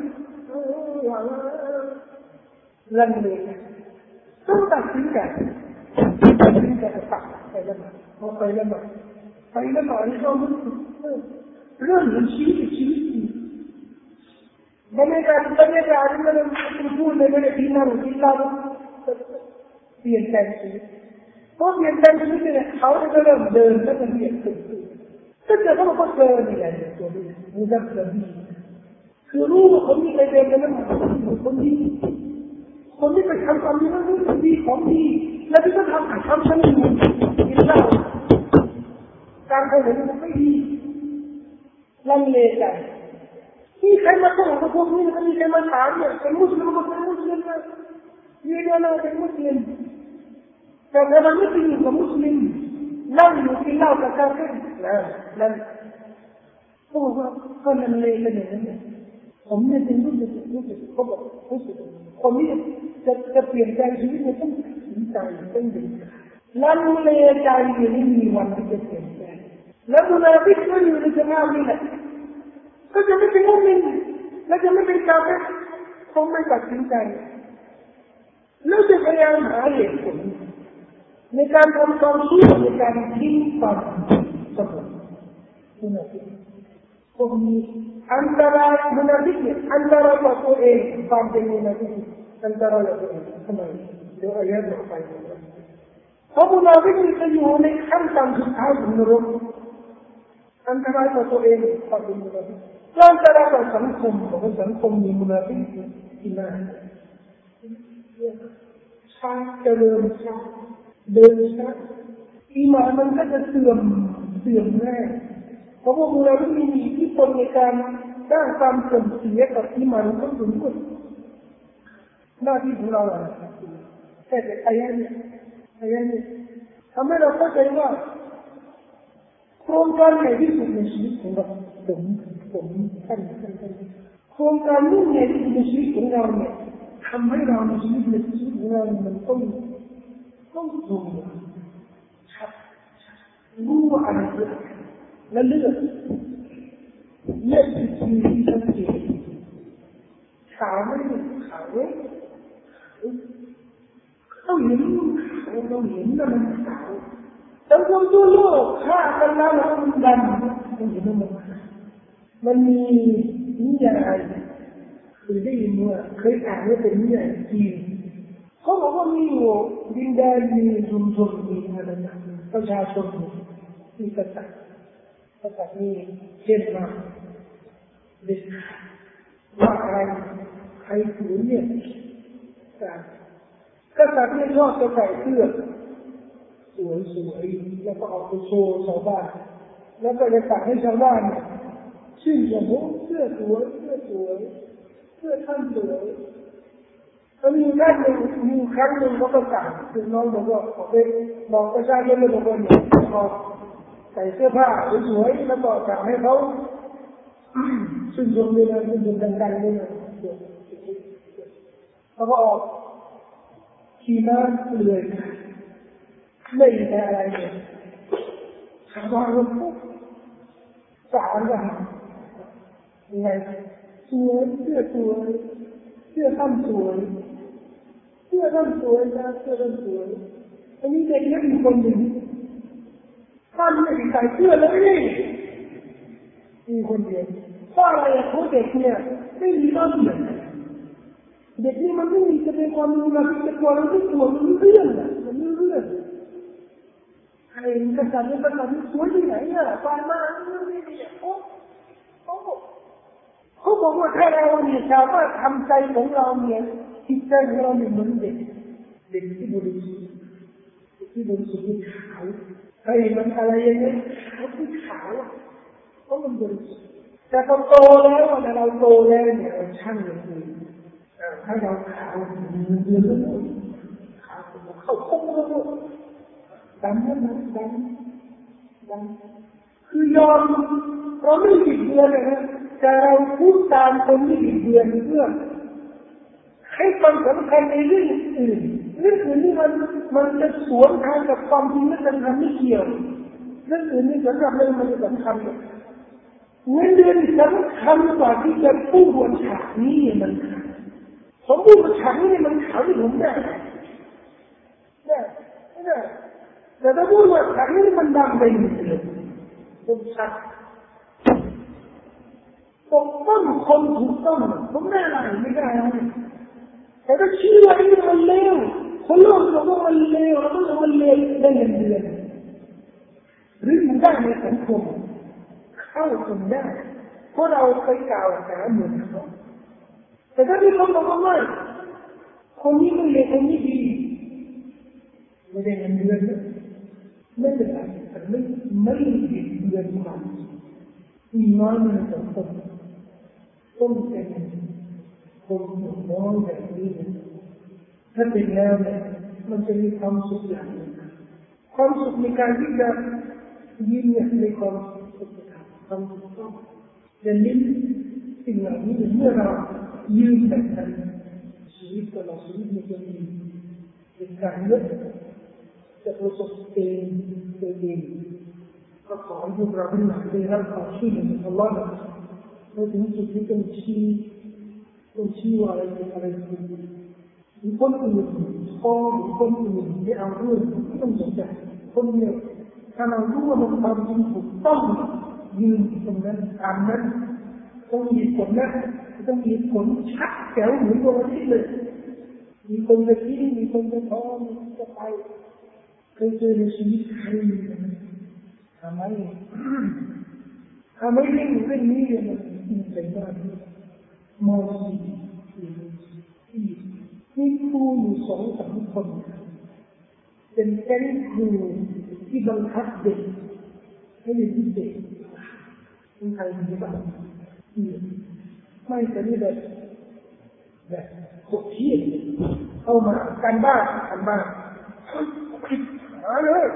A: ลังเลต้องตัดสินใจตัดสินใจจะตัดไปละหมาดพอไปละหมาดไปละหมาดนี่ก็มันเรื่องของชีวิตชีวิตบรรยากาศบรรยากาศมันมันพูดในเรื่องที่นั่งกินเหล้าเปลี่ยนแปลงชีวิตพอเปลี่ยนแปลงชีวิตเนี่ยเขาจะเริ่มเดินแล้วมันเปลี่ยนไปก็จะเขาก็เดินนี่แหละตัวนี้มันจะเดินคือรู้ว่าคนนี้ไปเดินกันแล้วมันคนนี้คนที่ไปทำความดีนั้นมันดีของดีแล้วที่เขาทำทำชั้นอยู่กินเหล้าการทำอย่างนี้มันไม่ดีลังเลใจที่ใครมาถามพวกนี้นะมีใครมาถามเนี่ยเป็นมุสลิมก็เป็นมุสลิมนะยืนยันว่าเป็นมุสลิมแต่ถ้ามันไม่เป็นอยู่กับมุสลิมนั่งอยู่กินเหล้ากับกาเฟ่นะนั่นพวกว่าก็ลังเลกันอย่างนั้นผมเนี่ยเป็นรู้สึกรู้สึกเขาบอกรู้สึกคนนี้จะจะเปลี่ยนแปลงชีวิตเนี่ยต้องตัดสินใจต้องดึงลังเลใจอยู่นี่มีวันที่จะเปลี่ยนแปลงแล้วมุนาฟิกก็อยู่ในจังหวะนี้แหละก็จะไม่เป็นมุสลิมและจะไม่เป็นกาเฟ่คงไม่ตัดสินใจแล้วจะพยายามหาเหตุผลในการทำความชั่วในการทิ้งความสงบมุนาฟิกคงมีอันตรายมุนาฟิกเนี่ยอันตรายต่อตัวเองความเป็นมุนาฟิกอันตรายต่อตัวเองทำไมเดี๋ยวอายะห์ต่อไปเพราะมุนาฟิกจะอยู่ในขั้นตอนสุดท้ายของนรกอันตรายต่อตัวเองความเป็นมุนาฟิกแล้วอันตรายต่อสังคมของสังคมมีมุนาฟิกที่น่าช้าเจริญช้าเดินช้าอีหม่านมันก็จะเสื่อมเสื่อมแน่เพราะว่ามุนาฟิกมีอิทธิพลในการสร้างความเสื่อมเสียกับอีหม่านของคนอื่นหน้าที่ของเราอะแค่แต่อายะห์นี้อายะห์นี้ทำให้เราเข้าใจว่าโครงการใหญ่ที่สุดในชีวิตของเราผมผมท่านท่านท่านโครงการนี้ใหญ่ที่สุดในชีวิตของเราเนี่ยทำให้เราในชีวิตในชีวิตของเรามันต้องต้องดูชัดรู้ว่าอะไรเกิดและเลือกเลือกสิ่งที่ชัดเจนขาวไม่ขาวเราเห็นเราเห็นแล้วมันขาวสังคมทั่วโลกฆ่ากันแล้วมันดำมันเห็นมันมันมีนิยายเคยได้ยินว่าเคยอ่านว่าเป็นนิยายจีนเขาบอกว่ามีอยู่ดินแดนมีชุมชนมีอะไรนะประชาชนมีกษัตริย์กษัตริย์มีเช่นมาเด็กว่าอะไรใครถือเนี่ยกษัตริย์ไม่ชอบจะใส่เสื้อสวยสวยแล้วก็เอาไปโชว์ชาวบ้านแล้วก็จะสั่งให้ชาวบ้านชื่นชมเสื้อสวยเสื้อสวยเสื้อท่านสวยแล้วมีครั้งหนึ่งมีครั้งหนึ่งเขาก็สั่งคือน้องบอกว่าขอไปบอกประชาชนเลยบอกว่าเนี่ยพอใส่เสื้อผ้าสวยๆแล้วก็สั่งให้เขาชื่นชมเลยนะชื่นชมดังๆเลยนะเขาก็ออกขี่ม้าเลื่อยไม่มีอะไรเลยชาวบ้านก็ปุ๊บสารกันยังไงสวยเสื้อสวยเสื้อท่านสวยเสื้อท่านสวยนะเสื้อท่านสวยอันนี้เด็กเล็กอีกคนหนึ่งท่านไม่ได้ใส่เสื้อเลยนี่มีคนเดียวเพราะอะไรเขาเด็กเนี่ยไม่มีระเบียบเด็กนี่มันไม่มีจะเป็นความรู้นะที่จะกลัวมันไม่กลัวมันไม่เรื่องอ่ะมันไม่เรื่องใครกษัตริย์กษัตริย์สวยที่ไหนอ่ะตอนมาไม่ไม่ดีอ่ะโอ้โอ้เขาบอกว่าถ้าเราเนี่ยสามารถทำใจของเราเนี่ยจิตใจของเราเนี่ยเหมือนเด็กเด็กที่บริสุทธิ์ที่บริสุทธิ์ขาวไอ้มันอะไรอย่างเงี้ยเขาที่ขาวเพราะมันบริสุทธิ์แต่พอโตแล้วนะเราโตแล้วเนี่ยเราช่างอย่างอื่นให้เราขาวเดือนละนู่นขาวเข้าคุ้มแล้วนู่นดำนั่นนะดำดำคือยอมเราไม่ผิดเดือนเลยนะแต่เราพูดตามคนที่ผิดเดือนเพื่อให้ความสำคัญในเรื่องอื่นเรื่องอื่นนี่มันมันจะสวนทางกับความจริงและการทำไม่เกี่ยวเรื่องอื่นนี่สำหรับเรามันจะสำคัญเลยเงินเดือนสำคัญกว่าที่จะพูดบนฉากนี้มันผมพูดบนฉากนี้มันขาวที่ผมได้ได้ไม่ได้แต่ถ้าพูดว่าฉากนี้มันดำไปหมดเลยผมชัดปกป้องคนถูกต้องผมได้อะไรไม่ได้แต่ถ้าชื่อว่านี่มันเลวคนโลกเราก็มันเลวเราก็จะมันเลวได้เงินเดือนหรือมันได้ในสังคมเข้าถึงได้เพราะเราเคยกล่าวหาเหมือนเขาแต่ถ้ามีคนบอกว่าคนนี้ไม่เลวคนนี้ดีไม่ได้เงินเดือนไม่เป็นไรแต่ไม่ไม่ได้เงินความมีน้อยในสังคมต้องเป็นคนน้อยแบบนี้ถ้าเป็นแล้วเนี่ยมันจะมีความสุขอย่างหนึ่งความสุขในการที่จะยืนเนี่ยในความสุขความสุขต้องจะลิ้นสิ่งเหล่านี้เมื่อเรายืนแบบนั้นชีวิตของเราชีวิตในตัวเองเป็นการเลือกจะประสบเองตัวเองก็ขอให้พวกเราทั้งหลายได้รับความช่วยเหลือจากอัลลอฮ์ในถึงจุดที่ต้องชี้ต้องชี้ว่าอะไรเป็นอะไรคือมีคนอื่นฟ้องหรือคนอื่นไม่เอาเรื่องไม่ต้องสนใจคนเนี่ยถ้าเรารู้ว่ามันความจริงถูกต้องยืนตรงนั้นตามนั้นต้องมีผลนะต้องมีผลชัดแจ๋วเหมือนดวงอาทิตย์เลยมีคนจะทิ้งมีคนจะท้อมีคนจะไปเคยเจอในชีวิตใครทำไมทำไมเรื่องเรื่องนี้มันมีใจมากมอสีมีครูอยู่สองสามคนเป็นแก๊งครูที่บังคับเด็กให้เรียนพิเศษคนไทยมีบ้างไม่แต่นี่แบบแบบโคตรเที่ยงเข้ามาการบ้านการบ้านผิดหาเลย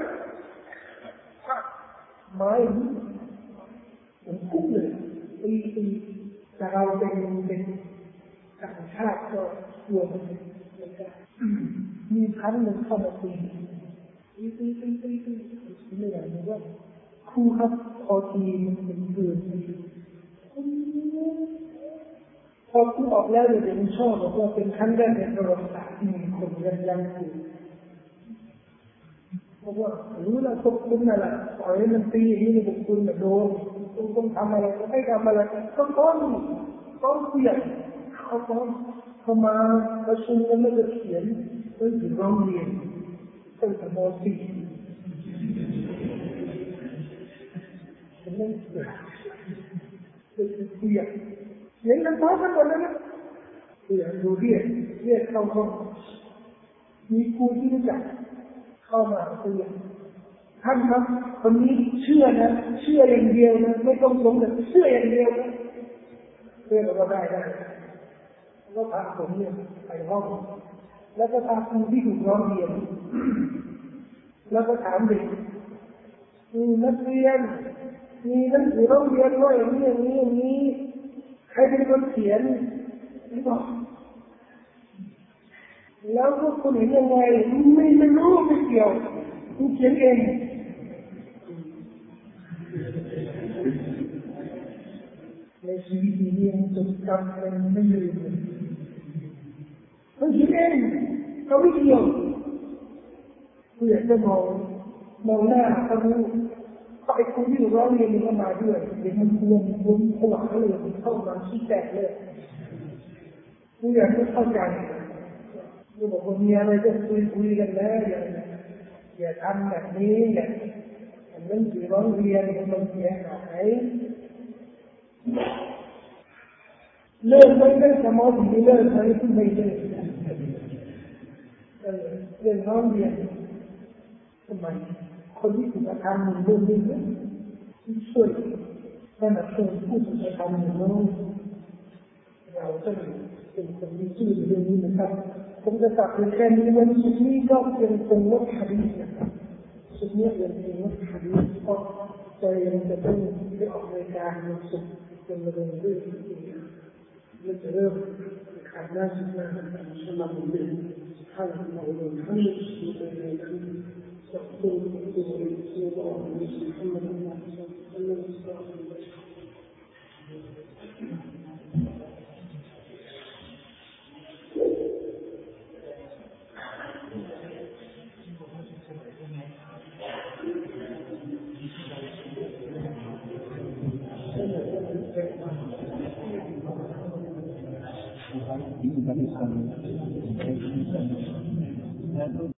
A: ไม้เหมือนคุกเลยตีตีแต่เราเป็นเป็นต่างชาติก็กลัวมันมีครั้งหนึ่งเข้ามาตีตีตีตีตีตีไม่อยากรู้ว่าครูครับพอตีมันเป็นเกินพอคุณออกแล้วเดี๋ยวผมชอบบอกว่าเป็นครั้งแรกในประวัติศาสตร์ที่มีคนยันยันครูเพราะว่ารู้แล้วพวกคุณนั่นแหละปล่อยให้มันตีอย่างนี้พวกคุณแบบโดนคุณต้องทำอะไรไม่ทำอะไรก็ต้องต้องเสี่ยงเขาต้องเขามาประชุมกันแล้วจะเขียนเรื่องถึงร้องเรียนตั้งแต่ม .สี่ เป็นเรื่องเสี่ยงเป็นเสี่ยงเสียงดังพอกันหมดเลยนะเสี่ยงดูเรียกเรียกเข้าห้องมีครูที่รู้จักเข้ามาเตือนท่านครับคนนี้เชื่อนะเชื่ออย่างเดียวนะไม่ต้องสงสัยเชื่ออย่างเดียวนะเพื่อนเราก็ได้ได้แล้วพาผมเนี่ยไปห้องแล้วก็พาครูที่ถูกร้องเรียนแล้วก็ถามเด็กมีนักเรียนมีหนังสือร้องเรียนว่าอย่างนี้อย่างนี้อย่างนี้ใครเป็นคนเขียนนี่บอกแล้วพวกคุณเห็นยังไงไม่ไม่รู้ไม่เกี่ยวคุณเขียนเองในชีวิตนี้ยังจดจำอะไรไม่ลืมเลยคุณเขียนเองเขาไม่เกี่ยวคุณอยากจะมองมองหน้าเขาดูก็ไอ้คนที่ร้องเรียนมันก็มาด้วยเด็กมันบวมบวมผวาเลยเข้ามาชี้แตกเลยคุณอยากจะเข้าใจคือบอกว่ามีอะไรก็คุยคุยกันแล้วอย่าอย่าทำแบบนี้อย่าเรื่องที่ร้องเรียนมันเสียหายเลิกไม่ได้สมองถึงเลิกไม่ขึ้นไม่ได้เรื่องร้องเรียนทำไมคนที่ถูกกระทำมันเรื่องนี้ช่วยถ้าเราเคยพูดถึงคำอย่างน้อยเราต้องเป็นคนที่ชื่อเรื่องนี้นะครับผมจะฝากในแค่นี้วันสุดนี้ก็ยังเป็นวัดฮะดีษนะครับสุดนี้ยังเป็นวัดฮะดีษเพราะใจยังจะต้องได้ออกรายการวันศุกร์เป็นเรื่องเรื่องที่มันจะเริ่มขาดหน้าสุดหน้าแต่สำหรับผมเองถ้าเราเราทั้งหมดอยู่ในนั้นสักตัวตัวตัวตัวมีสิ่งที่มันต้องการสักตัวตัว